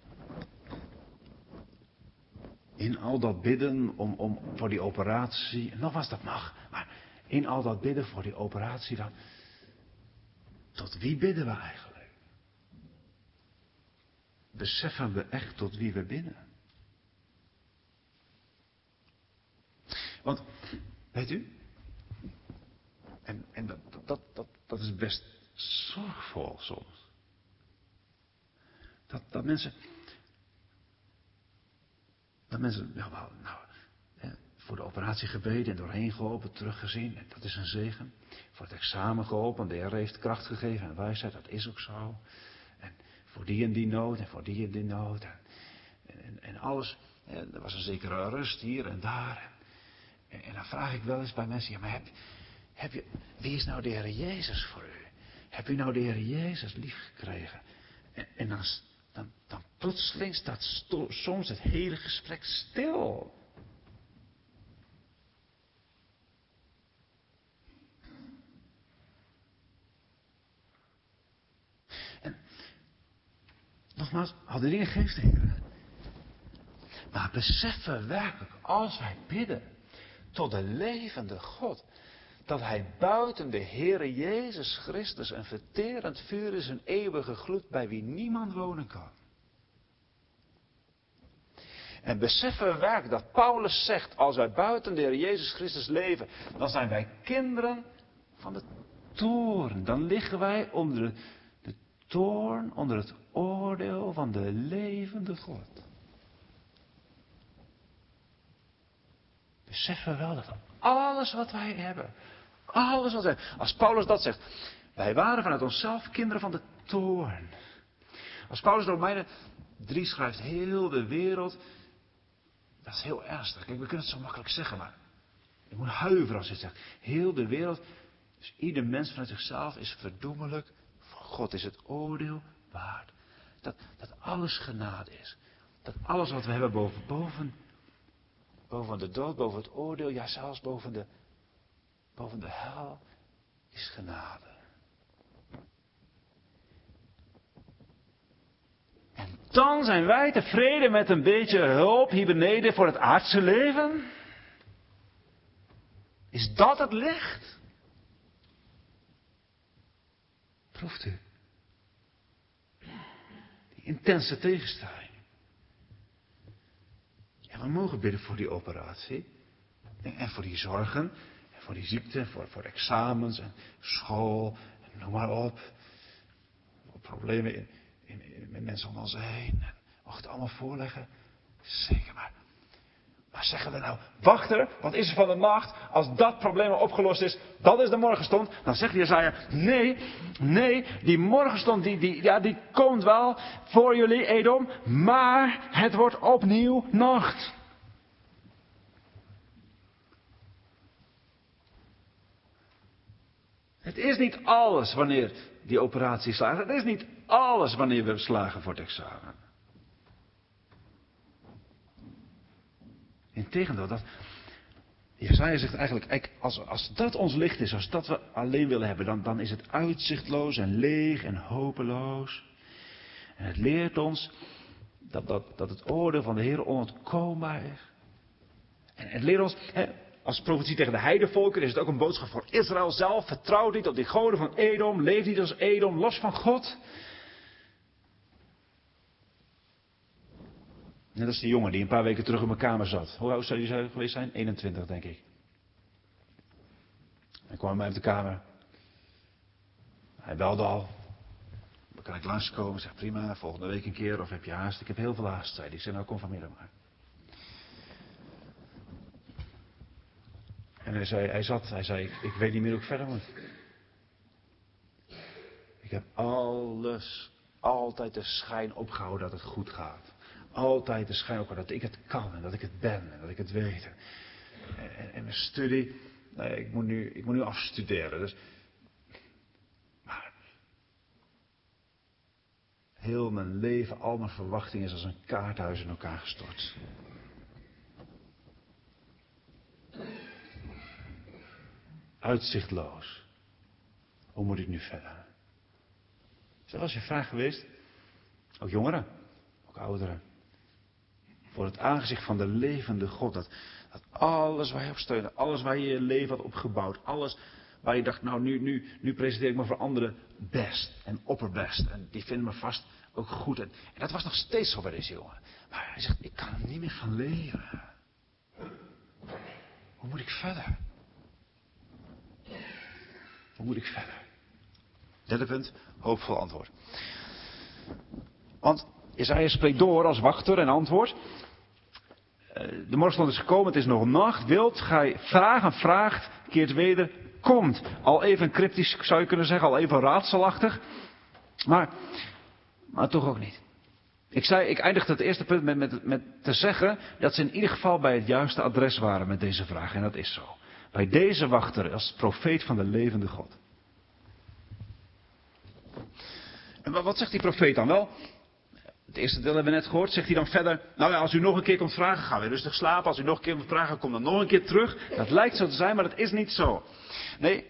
in al dat bidden voor die operatie, nogmaals dat mag, maar in al dat bidden voor die operatie dan, tot wie bidden we eigenlijk? Beseffen we echt tot wie we bidden? Want, weet u, en dat is best zorgvol soms. Dat mensen, voor de operatie gebeden en doorheen geholpen, teruggezien, en dat is een zegen. Voor het examen geholpen, de Heer heeft kracht gegeven en wijsheid, dat is ook zo. En voor die en die nood en voor die en die nood. En alles, er was een zekere rust hier en daar. En dan vraag ik wel eens bij mensen, ja, maar wie is nou de Heer Jezus voor u? Heb u nou de Heer Jezus lief gekregen? En dan plotseling staat soms het hele gesprek stil. Al die dingen geeft de Heer. Maar beseffen werkelijk, als wij bidden tot de levende God, dat Hij buiten de Heere Jezus Christus een verterend vuur is, een eeuwige gloed bij wie niemand wonen kan. En beseffen we werkelijk dat Paulus zegt, als wij buiten de Heer Jezus Christus leven, dan zijn wij kinderen van de toorn. Dan liggen wij onder de toorn, onder het oordeel van de levende God. Beseffen we wel dat alles wat wij hebben, alles wat wij hebben, als Paulus dat zegt, wij waren vanuit onszelf kinderen van de toorn. Als Paulus in Romeinen 3 schrijft, heel de wereld, dat is heel ernstig. Kijk, we kunnen het zo makkelijk zeggen, maar je moet huiveren als je het zegt. Heel de wereld, dus ieder mens vanuit zichzelf is verdoemelijk. Voor God is het oordeel waard. Dat alles genade is. Dat alles wat we hebben boven de dood, boven het oordeel, ja zelfs boven de hel, is genade. En dan zijn wij tevreden met een beetje hulp hier beneden voor het aardse leven? Is dat het licht? Proeft u? Die intense tegenstelling. Ja, we mogen bidden voor die operatie. En voor die zorgen. En voor die ziekte. Voor examens en school. En noem maar op. Voor problemen met mensen om ons heen. En mag het allemaal voorleggen? Zeker, maar zeggen we nou, wacht, wat is er van de nacht? Als dat probleem opgelost is, dat is de morgenstond. Dan zegt Jesaja, nee, die morgenstond die komt wel voor jullie, Edom. Maar het wordt opnieuw nacht. Het is niet alles wanneer die operatie slaagt. Het is niet alles wanneer we slagen voor het examen. Integendeel, dat Jesaja zegt eigenlijk, als dat ons licht is, als dat we alleen willen hebben, dan is het uitzichtloos en leeg en hopeloos. En het leert ons dat het oordeel van de Heer onontkoombaar is. En het leert ons, als profetie tegen de heidevolken, is het ook een boodschap voor Israël zelf. Vertrouw niet op die goden van Edom, leef niet als Edom, los van God. Net als die jongen die een paar weken terug in mijn kamer zat. Hoe oud zou hij geweest zijn? 21, denk ik. Hij kwam bij mij op de kamer. Hij belde al. Dan kan ik langskomen. Ik zeg prima, volgende week een keer. Of heb je haast? Ik heb heel veel haast, zei hij. Ik zei nou kom vanmiddag maar. En hij zei, ik weet niet meer hoe ik verder moet. Ik heb altijd de schijn opgehouden dat het goed gaat. Altijd de schijn opgehouden dat ik het kan en dat ik het ben en dat ik het weet. En mijn studie, ik moet nu afstuderen. Dus, maar heel mijn leven, al mijn verwachtingen is als een kaarthuis in elkaar gestort. Uitzichtloos. Hoe moet ik nu verder? Is dat was je vraag geweest? Ook jongeren, ook ouderen. Voor het aangezicht van de levende God. Dat alles waar je op steunde, alles waar je je leven had opgebouwd. Alles waar je dacht, nou nu presenteer ik me voor anderen best en opperbest. En die vinden me vast ook goed. En dat was nog steeds zo bij deze jongen. Maar hij zegt, ik kan er niet meer van leven. Hoe moet ik verder? Hoe moet ik verder? Derde punt, hoopvol antwoord. Want Jesaja spreekt door als wachter en antwoord. De morgenstond is gekomen, het is nog nacht. Wilt gij vraagt, keert weder, komt. Al even cryptisch zou je kunnen zeggen, al even raadselachtig. Maar toch ook niet. Ik eindigde het eerste punt met te zeggen dat ze in ieder geval bij het juiste adres waren met deze vraag. En dat is zo. Bij deze wachter als profeet van de levende God. En wat zegt die profeet dan wel? Het eerste deel hebben we net gehoord. Zegt hij dan verder, nou ja, als u nog een keer komt vragen, ga weer rustig slapen. Als u nog een keer komt vragen, kom dan nog een keer terug. Dat lijkt zo te zijn, maar dat is niet zo. Nee,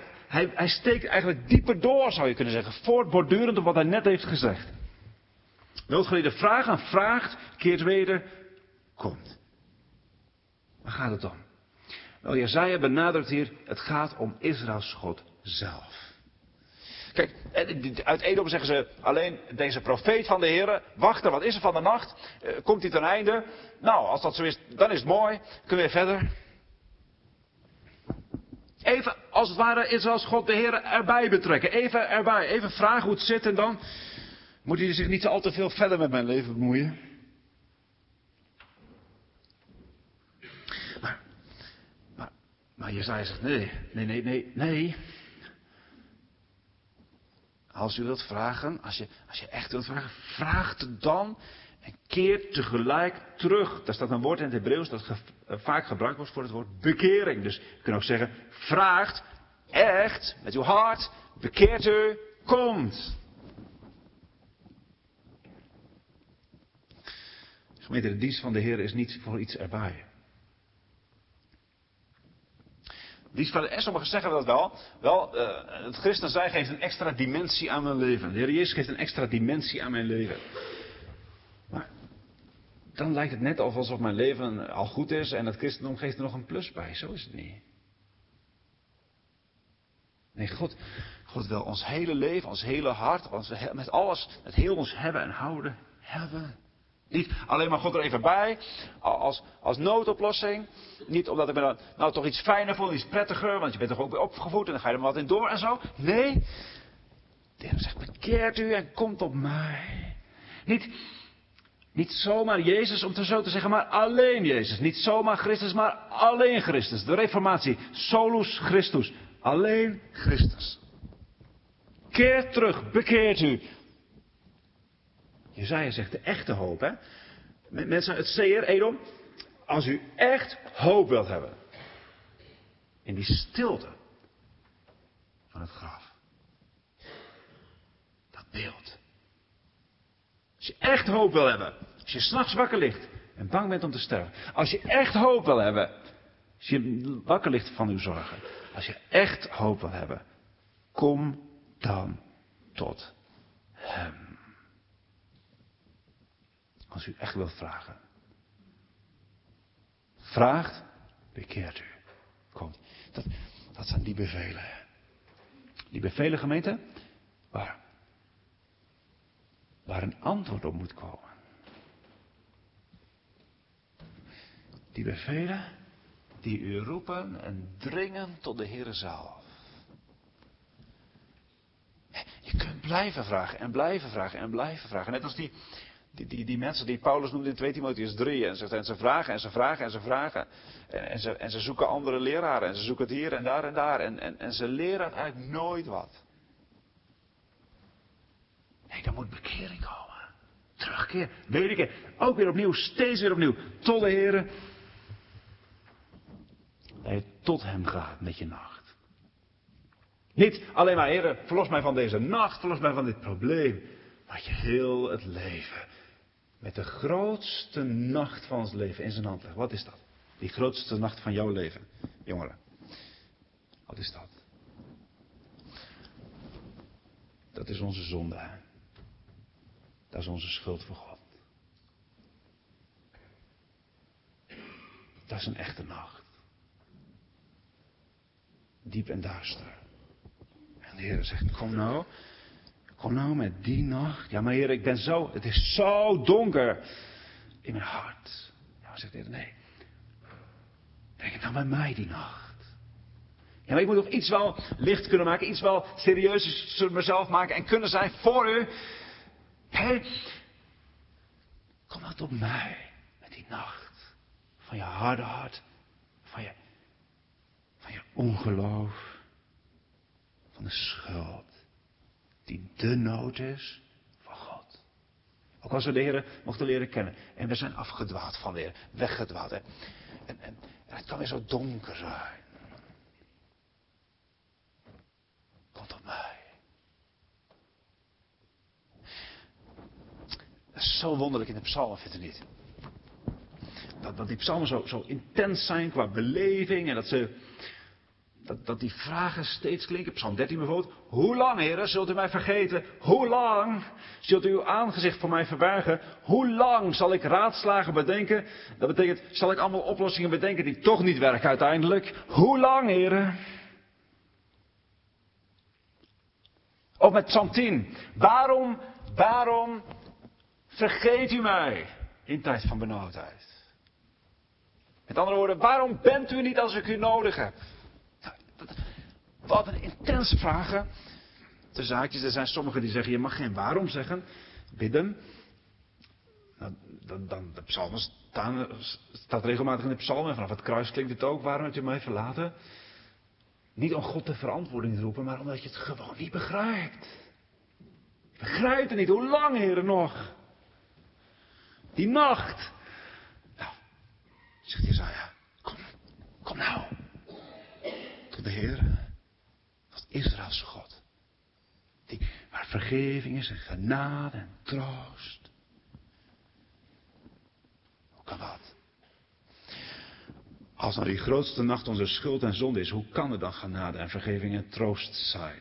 hij steekt eigenlijk dieper door, zou je kunnen zeggen. Voortbordurend op wat hij net heeft gezegd. Noodgeleerde vragen, vraagt, keert weder, komt. Waar gaat het om? Wel, Jesaja benadrukt hier, het gaat om Israëls God zelf. Kijk, uit Edom zeggen ze alleen deze profeet van de Heer. Wachten, wat is er van de nacht? Komt hij ten einde? Nou, als dat zo is, dan is het mooi. Kunnen we weer verder. Even, als het ware, Israëls God de Heer erbij betrekken. Even erbij. Even vragen hoe het zit en dan moet hij zich niet al te veel verder met mijn leven bemoeien. Maar Jesaja zegt nee. Als u wilt vragen, als je echt wilt vragen, vraagt het dan en keert tegelijk terug. Daar staat een woord in het Hebreeuws dat vaak gebruikt wordt voor het woord bekering. Dus je kunt ook zeggen, vraagt echt met uw hart, bekeert u, komt. Gemeente, de dienst van de Heer is niet voor iets erbij. En sommigen zeggen dat wel. Het christen zijn geeft een extra dimensie aan mijn leven. De Heer Jezus geeft een extra dimensie aan mijn leven. Maar dan lijkt het net alsof mijn leven al goed is en het christendom geeft er nog een plus bij. Zo is het niet. Nee, God wil ons hele leven, ons hele hart, met alles, met heel ons hebben en houden, hebben. Niet alleen maar God er even bij, als noodoplossing. Niet omdat ik me dan toch iets fijner voel, iets prettiger, want je bent toch ook weer opgevoed en dan ga je er maar wat in door en zo. Nee, de Heer zegt, bekeert u en komt op mij. Niet zomaar Jezus, om het zo te zeggen, maar alleen Jezus. Niet zomaar Christus, maar alleen Christus. De reformatie, solus Christus. Alleen Christus. Keert terug, bekeert u. Jesaja zegt de echte hoop, hè. Mensen uit Seir, Edom. Als u echt hoop wilt hebben. In die stilte van het graf. Dat beeld. Als je echt hoop wil hebben. Als je 's nachts wakker ligt en bang bent om te sterven. Als je echt hoop wil hebben. Als je wakker ligt van uw zorgen. Als je echt hoop wil hebben. Kom dan tot hem. Als u echt wilt vragen. Vraagt, bekeert u. Komt. Dat zijn die bevelen. Die bevelen, gemeente, waar een antwoord op moet komen. Die bevelen die u roepen en dringen tot de Heere zelf. Je kunt blijven vragen en blijven vragen en blijven vragen. Net als die mensen die Paulus noemde in 2 Timotheüs 3. En ze vragen en ze vragen en ze vragen. En ze zoeken andere leraren. En ze zoeken het hier en daar en daar. En ze leren uit nooit wat. Nee, er moet bekering komen. Terugkeer. Wederkeer. Ook weer opnieuw. Steeds weer opnieuw. Tot de Heere. Dat je tot hem gaat met je nacht. Niet alleen maar, Heere, verlos mij van deze nacht. Verlos mij van dit probleem. Maar je heel het leven. Met de grootste nacht van ons leven in zijn hand legt. Wat is dat? Die grootste nacht van jouw leven, jongeren. Wat is dat? Dat is onze zonde. Dat is onze schuld voor God. Dat is een echte nacht. Diep en duister. En de Heer zegt, kom nou met die nacht. Ja, maar Heer, het is zo donker in mijn hart. Ja, maar zegt de Heer, nee. Breng het nou bij mij die nacht. Ja, maar ik moet nog iets wel licht kunnen maken. Iets wel serieus mezelf maken en kunnen zijn voor u. Hé, kom nou tot mij met die nacht. Van je harde hart. Van je ongeloof. Van de schuld. Die de nood is van God. Ook als we de Heer mochten leren kennen. En we zijn afgedwaald van de Heer. Weggedwaald. Hè. En het kan weer zo donker zijn. Kom tot mij. Dat is zo wonderlijk in de psalmen, vindt u niet? Dat die psalmen zo intens zijn qua beleving. En dat ze dat die vragen steeds klinken. Psalm 13 bijvoorbeeld. Hoe lang, Heere, zult u mij vergeten? Hoe lang zult u uw aangezicht voor mij verbergen? Hoe lang zal ik raadslagen bedenken? Dat betekent, zal ik allemaal oplossingen bedenken die toch niet werken uiteindelijk? Hoe lang, Heere? Of met Psalm 10. Waarom vergeet u mij in tijd van benauwdheid? Met andere woorden, waarom bent u niet als ik u nodig heb? Wat een intense vragen. De zaakjes, er zijn sommigen die zeggen, je mag geen waarom zeggen. Bidden. Dan de psalmen staat regelmatig in de psalmen. En vanaf het kruis klinkt het ook, waarom hebt u mij verlaten? Niet om God de verantwoording te roepen, maar omdat je het gewoon niet begrijpt. Je begrijpt het niet. Hoe lang, Heere, nog? Die nacht. Nou, zegt Jesaja, kom nou. Tot de Heere. Tot Israëls God. Waar vergeving is en genade en troost. Hoe kan dat? Als nou die grootste nacht onze schuld en zonde is, hoe kan er dan genade en vergeving en troost zijn?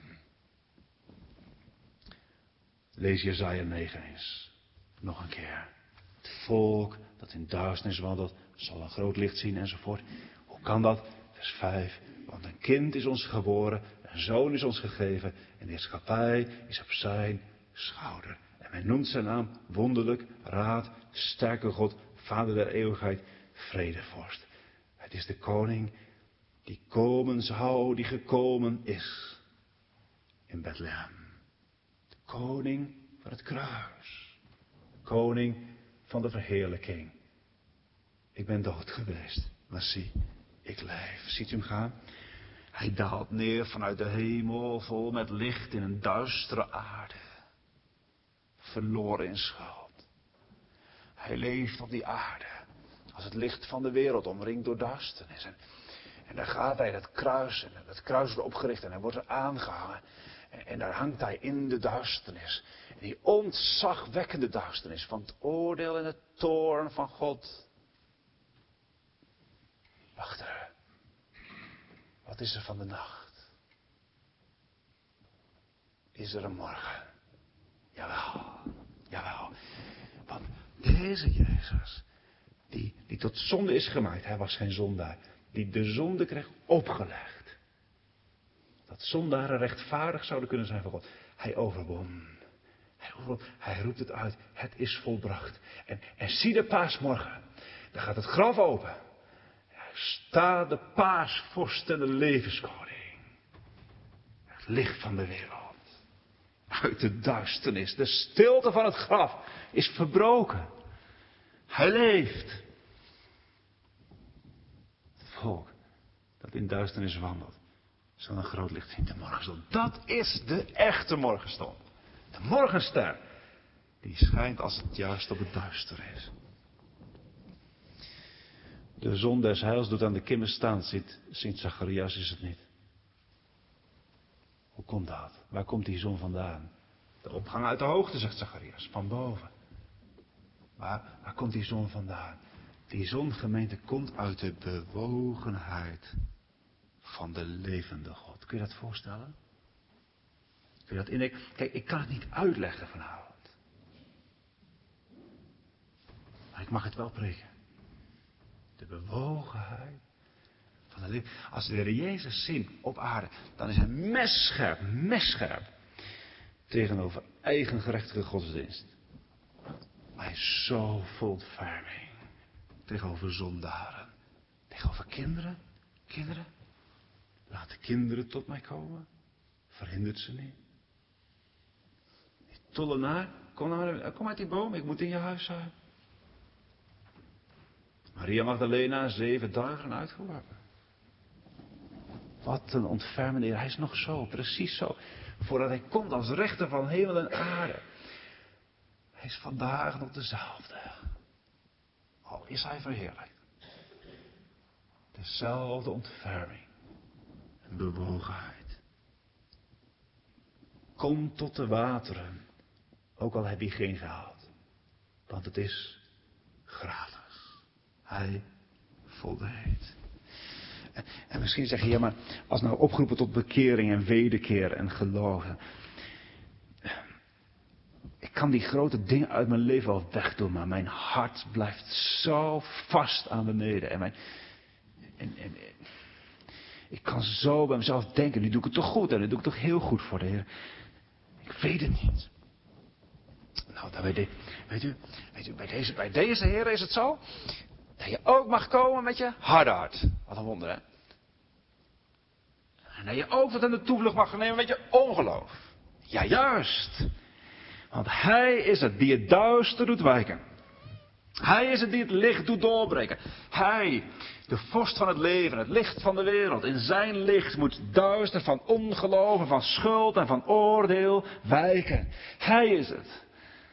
Lees Jesaja 9 eens. Nog een keer. Het volk dat in duisternis wandelt, zal een groot licht zien enzovoort. Hoe kan dat? Vers 5. Want een kind is ons geboren, een zoon is ons gegeven en de heerschappij is op zijn schouder. En men noemt zijn naam wonderlijk, raad, sterke God, vader der eeuwigheid, vredevorst. Het is de koning die komen zou, die gekomen is in Bethlehem. De koning van het kruis. De koning van de verheerlijking. Ik ben dood geweest, maar zie, ik leef. Ziet u hem gaan? Hij daalt neer vanuit de hemel, vol met licht in een duistere aarde. Verloren in schuld. Hij leeft op die aarde. Als het licht van de wereld omringd door duisternis. En daar gaat hij het kruis. En het kruis wordt opgericht en hij wordt er aangehangen. En daar hangt hij in de duisternis. En die ontzagwekkende duisternis van het oordeel en de toorn van God. Wacht er. Wat is er van de nacht? Is er een morgen? Jawel. Want deze Jezus, die tot zonde is gemaakt, hij was geen zondaar, die de zonde kreeg opgelegd. Dat zondaren rechtvaardig zouden kunnen zijn voor God. Hij overwon. Hij roept het uit. Het is volbracht. En zie de paasmorgen. Dan gaat het graf open. Daar staat de paasvorst en de levenskoning. Het licht van de wereld. Uit de duisternis. De stilte van het graf is verbroken. Hij leeft. Het volk dat in duisternis wandelt, zal een groot licht zien te morgenstond. Dat is de echte morgenstond. De morgenster. Die schijnt als het juist op het duister is. De zon des heils doet aan de kimmen staan, zingt Zacharias, is het niet. Hoe komt dat? Waar komt die zon vandaan? De opgang uit de hoogte, zegt Zacharias, van boven. Waar komt die zon vandaan? Die zon, gemeente, komt uit de bewogenheid van de levende God. Kun je dat voorstellen? Kun je dat indenken? Kijk, ik kan het niet uitleggen vanavond. Maar ik mag het wel preken. De bewogenheid van de leven. Als we de Heer Jezus zien op aarde, dan is hij messcherp tegenover eigengerechtige godsdienst. Maar hij is zo vol ontferming tegenover zondaren. Tegenover kinderen. Laat de kinderen tot mij komen. Verhindert ze niet. Die tollenaar, kom uit die boom, ik moet in je huis zijn. Maria Magdalena 7 dagen uitgeworpen. Wat een ontfermende Heer. Hij is nog zo, precies zo. Voordat hij komt als rechter van hemel en aarde. Hij is vandaag nog dezelfde. Al is hij verheerlijkt. Dezelfde ontferming. En bewogenheid. Kom tot de wateren. Ook al heb je geen geld. Want het is gratis. Hij voldeed. En misschien zeg je, ja maar, als nou opgeroepen tot bekering en wederkeer en geloven. Ik kan die grote dingen uit mijn leven wel wegdoen, maar mijn hart blijft zo vast aan beneden. En ik kan zo bij mezelf denken, nu doe ik het toch goed en nu doe ik het toch heel goed voor de Heer. Ik weet het niet. Nou, dan weet u, bij deze Heer is het zo, dat je ook mag komen met je harde hart. Wat een wonder, hè? En dat je ook wat aan de toevlucht mag nemen met je ongeloof. Ja, juist. Want Hij is het die het duister doet wijken. Hij is het die het licht doet doorbreken. Hij, de vorst van het leven, het licht van de wereld. In zijn licht moet duister van ongeloof, van schuld en van oordeel wijken. Hij is het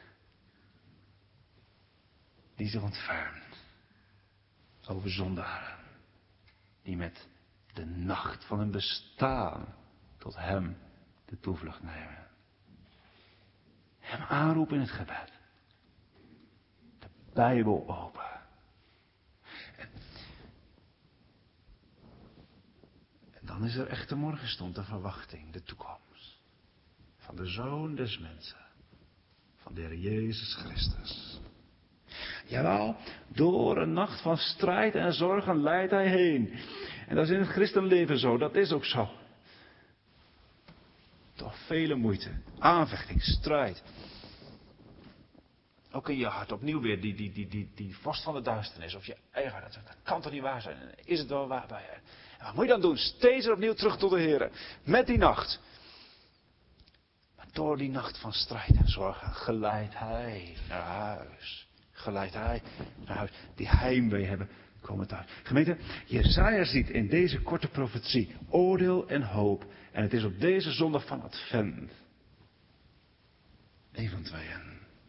die zich ontfermt over zondaren. Die met de nacht van hun bestaan tot hem de toevlucht nemen. Hem aanroepen in het gebed. De Bijbel open. En dan is er echt de morgenstond, de verwachting, de toekomst. Van de Zoon des Mensen. Van de Heer Jezus Christus. Jawel, door een nacht van strijd en zorgen leidt Hij heen. En dat is in het christenleven zo, dat is ook zo. Door vele moeite, aanvechting, strijd. Ook in je hart opnieuw weer die vorst van de duisternis. Of je eigen hart. Dat kan toch niet waar zijn? Is het wel waar bij je? En wat moet je dan doen? Steeds er opnieuw terug tot de Heer. Met die nacht. Maar door die nacht van strijd en zorgen geleidt Hij naar huis. Geleidt Hij naar huis. Die heimwee hebben komen thuis. Gemeente, Jesaja ziet in deze korte profetie oordeel en hoop. En het is op deze zondag van Advent. Eén van tweeën.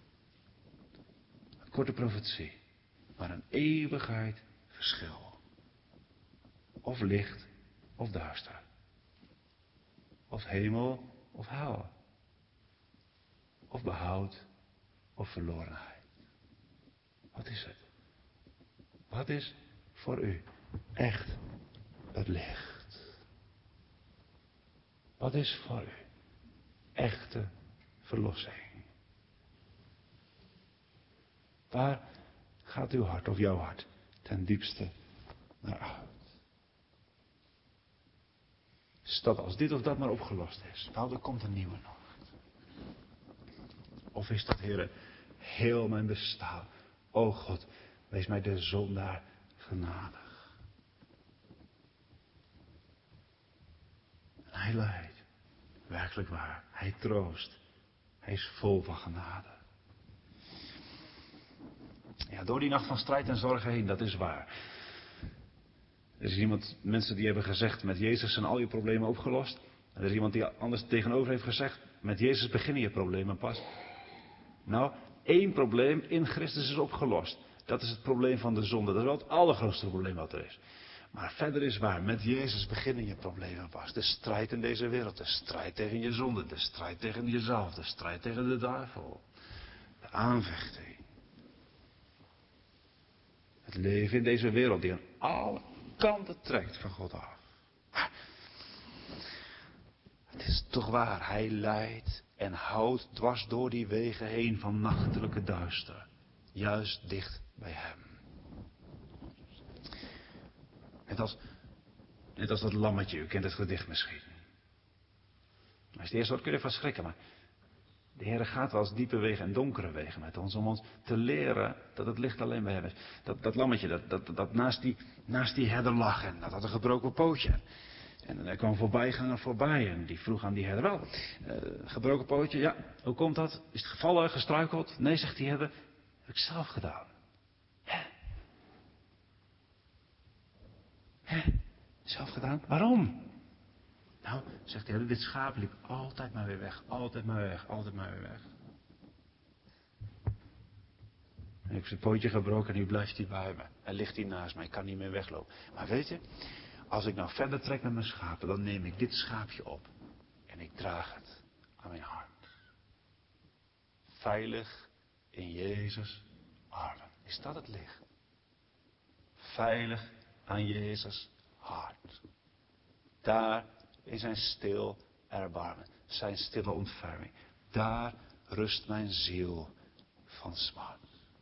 Een korte profetie. Maar een eeuwigheid verschil. Of licht of duister. Of hemel of hel. Of behoud of verlorenheid. Wat is het? Wat is voor u echt het licht? Wat is voor u echte verlossing? Waar gaat uw hart of jouw hart ten diepste naar uit? Is dat als dit of dat maar opgelost is? Nou, er komt een nieuwe nacht. Of is dat, Heere, heel mijn bestaan? O God, wees mij de zondaar genadig. En Hij leidt. Werkelijk waar. Hij troost. Hij is vol van genade. Ja, door die nacht van strijd en zorgen heen, dat is waar. Er is mensen die hebben gezegd, met Jezus zijn al je problemen opgelost. En er is iemand die anders tegenover heeft gezegd, met Jezus beginnen je problemen pas. Nou, één probleem in Christus is opgelost. Dat is het probleem van de zonde. Dat is wel het allergrootste probleem wat er is. Maar verder is waar, met Jezus beginnen je problemen pas. De strijd in deze wereld, de strijd tegen je zonde, de strijd tegen jezelf, de strijd tegen de duivel. De aanvechting. Het leven in deze wereld die aan alle kanten trekt van God af. Maar het is toch waar, Hij leidt en houdt dwars door die wegen heen van nachtelijke duister. Juist dicht bij Hem. Net als dat lammetje, u kent het gedicht misschien. Als je het eerst hoort kun je ervan schrikken, maar de Heer gaat wel eens diepe wegen en donkere wegen met ons om ons te leren dat het licht alleen bij Hem is. Dat lammetje dat naast die herder lag en dat had een gebroken pootje. En er kwam voorbijganger voorbij en die vroeg aan die herder, wel, gebroken pootje, ja, hoe komt dat? Is het gevallen, gestruikeld? Nee, zegt die herder, heb ik zelf gedaan. Hè? Zelf gedaan? Waarom? Nou, zegt de herder, dit schaap liep altijd maar weer weg, altijd maar weer weg, altijd maar weer weg. En ik heb zijn pootje gebroken en nu blijft hij bij me. En ligt hij naast mij, ik kan niet meer weglopen. Maar weet je, als ik nou verder trek met mijn schapen, dan neem ik dit schaapje op. En ik draag het aan mijn hart. Veilig in Jezus' armen. Is dat het licht? Veilig aan Jezus' hart. Daar in zijn stil erbarmen, zijn stille ontferming. Daar rust mijn ziel van smart.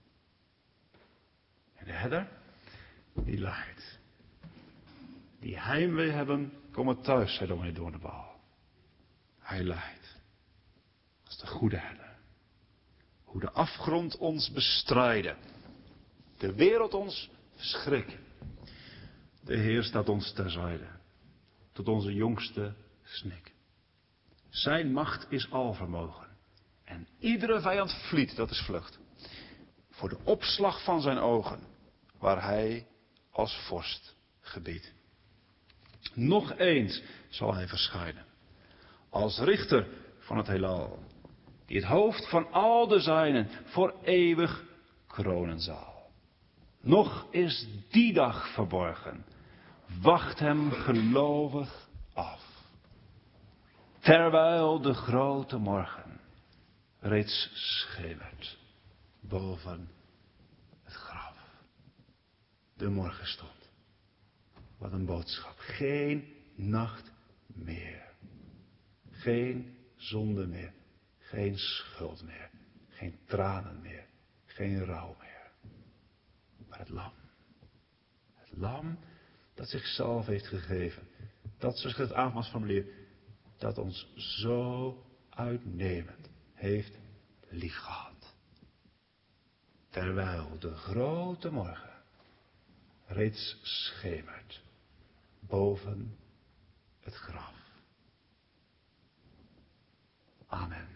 En de herder, die leidt. Die heimwee hebben, komen thuis, zei dominee Doornenbal. Hij leidt. Dat is de goede herder. Hoe de afgrond ons bestrijden. De wereld ons verschrikken. De Heer staat ons terzijde. Tot onze jongste snik. Zijn macht is alvermogen. En iedere vijand vliet, dat is vlucht. Voor de opslag van zijn ogen. Waar hij als vorst gebiedt. Nog eens zal hij verschijnen. Als richter van het heelal. Die het hoofd van al de zijnen voor eeuwig kronen zal. Nog is die dag verborgen. Wacht hem gelovig af. Terwijl de grote morgen reeds schemert boven het graf. De morgenstond. Wat een boodschap. Geen nacht meer. Geen zonde meer. Geen schuld meer. Geen tranen meer. Geen rouw meer. Maar het lam. Het lam dat zichzelf heeft gegeven. Dat, zoals het avondmaalsformulier, dat ons zo uitnemend heeft liefgehad. Terwijl de grote morgen reeds schemert boven het graf. Amen.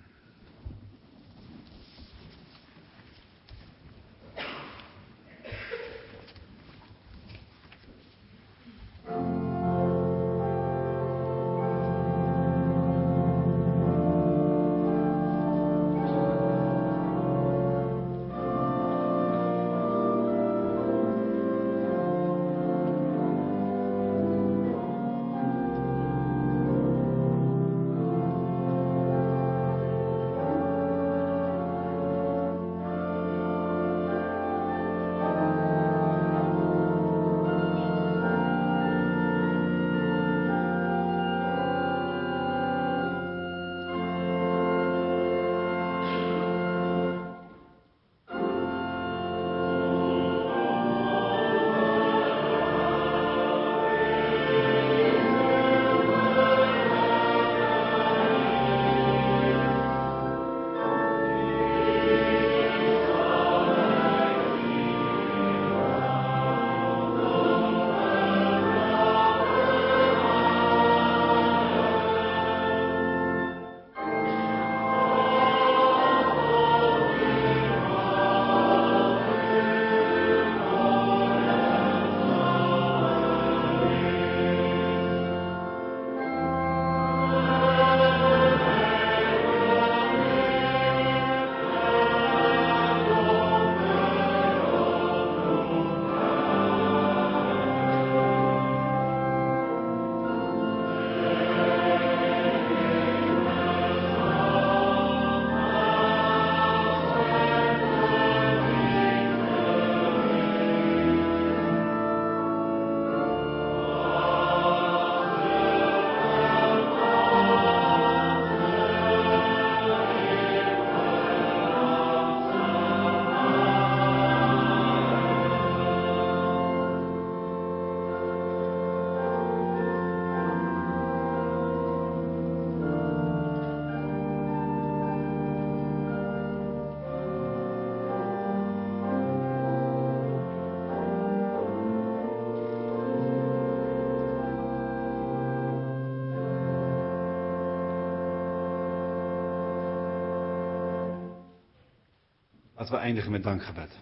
Laten we eindigen met dankgebed.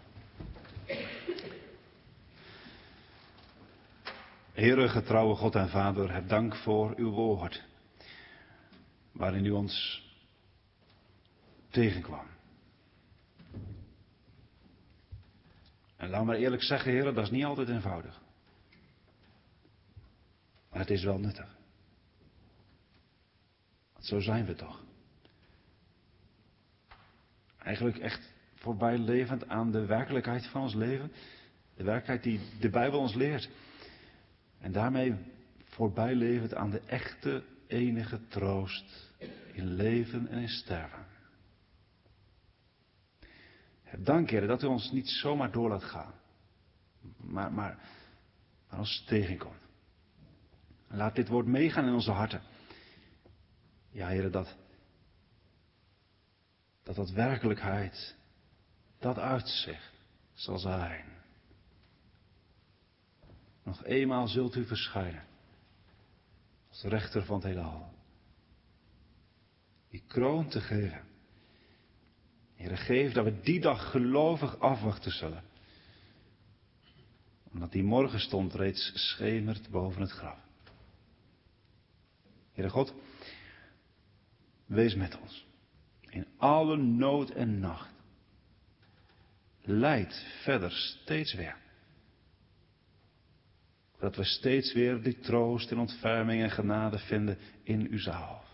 Heere, getrouwe God en Vader, heb dank voor uw woord, waarin u ons tegenkwam. En laat maar eerlijk zeggen, Heere, dat is niet altijd eenvoudig. Maar het is wel nuttig. Want zo zijn we toch. Eigenlijk echt voorbij levend aan de werkelijkheid van ons leven. De werkelijkheid die de Bijbel ons leert. En daarmee voorbij levend aan de echte, enige troost in leven en in sterven. Dank, Heer, dat u ons niet zomaar door laat gaan, maar ons tegenkomt. Laat dit woord meegaan in onze harten. Ja, Heer, dat werkelijkheid, dat uitzicht zal zijn. Nog eenmaal zult u verschijnen als rechter van het heelal. Die kroon te geven. Heer, geef dat we die dag gelovig afwachten zullen. Omdat die morgenstond reeds schemert boven het graf. Heere God, wees met ons. In alle nood en nacht. Leid verder steeds weer. Dat we steeds weer die troost en ontferming en genade vinden in uzelf.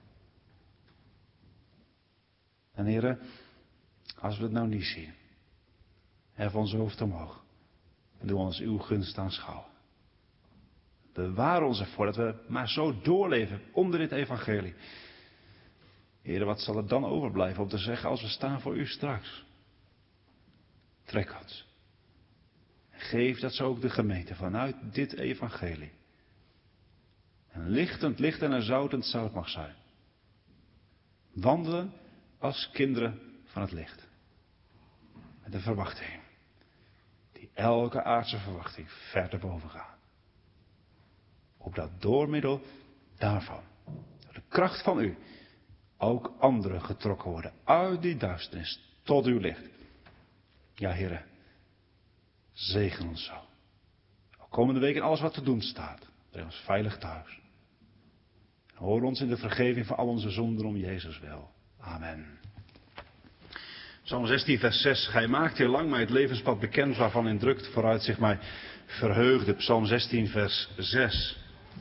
En Heere, als we het nou niet zien, hef ons hoofd omhoog en doe ons uw gunst aanschouwen. Bewaar ons ervoor dat we maar zo doorleven onder dit evangelie. Heere, wat zal er dan overblijven om te zeggen als we staan voor u straks? Trek ons. Geef dat zo ook de gemeente vanuit dit evangelie. Een lichtend licht en een zoutend zout mag zijn. Wandelen als kinderen van het licht. Met een verwachting. Die elke aardse verwachting ver te boven gaat. Opdat door middel daarvan, door de kracht van u, ook anderen getrokken worden uit die duisternis tot uw licht. Ja, Heere, zegen ons zo. Ook komende week in alles wat te doen staat, breng ons veilig thuis. En hoor ons in de vergeving van al onze zonden om Jezus wil. Amen. Psalm 16 vers 6. Gij maakt heel lang mij het levenspad bekend waarvan in drukt vooruitzicht mij verheugde. Psalm 16 vers 6.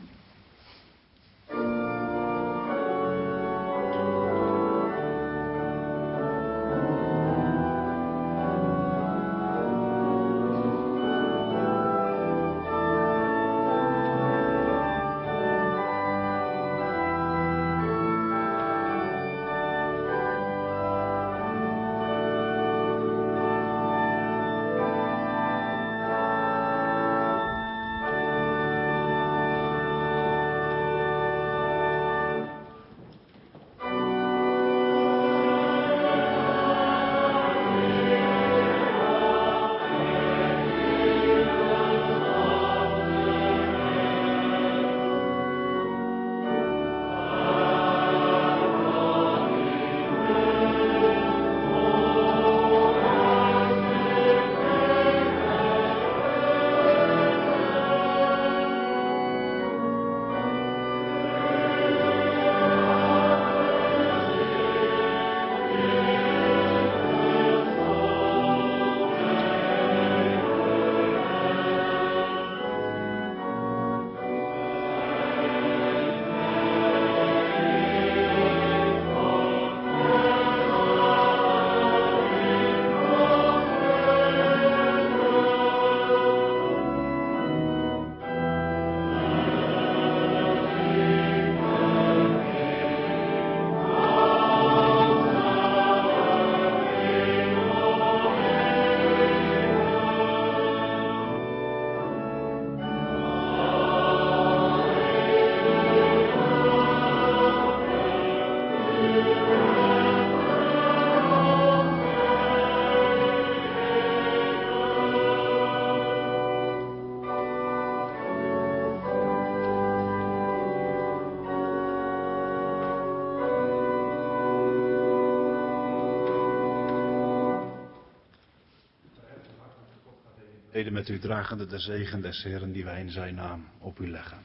Vrede met u, dragende de zegen des Heeren die wij in zijn naam op u leggen.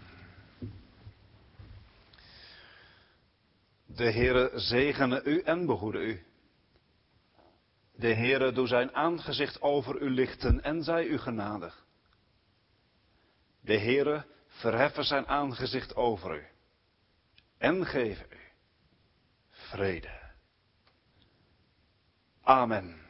De Heere zegene u en behoede u. De Heere doe zijn aangezicht over u lichten en zij u genadig. De Heere verheffen zijn aangezicht over u en geven u vrede. Amen.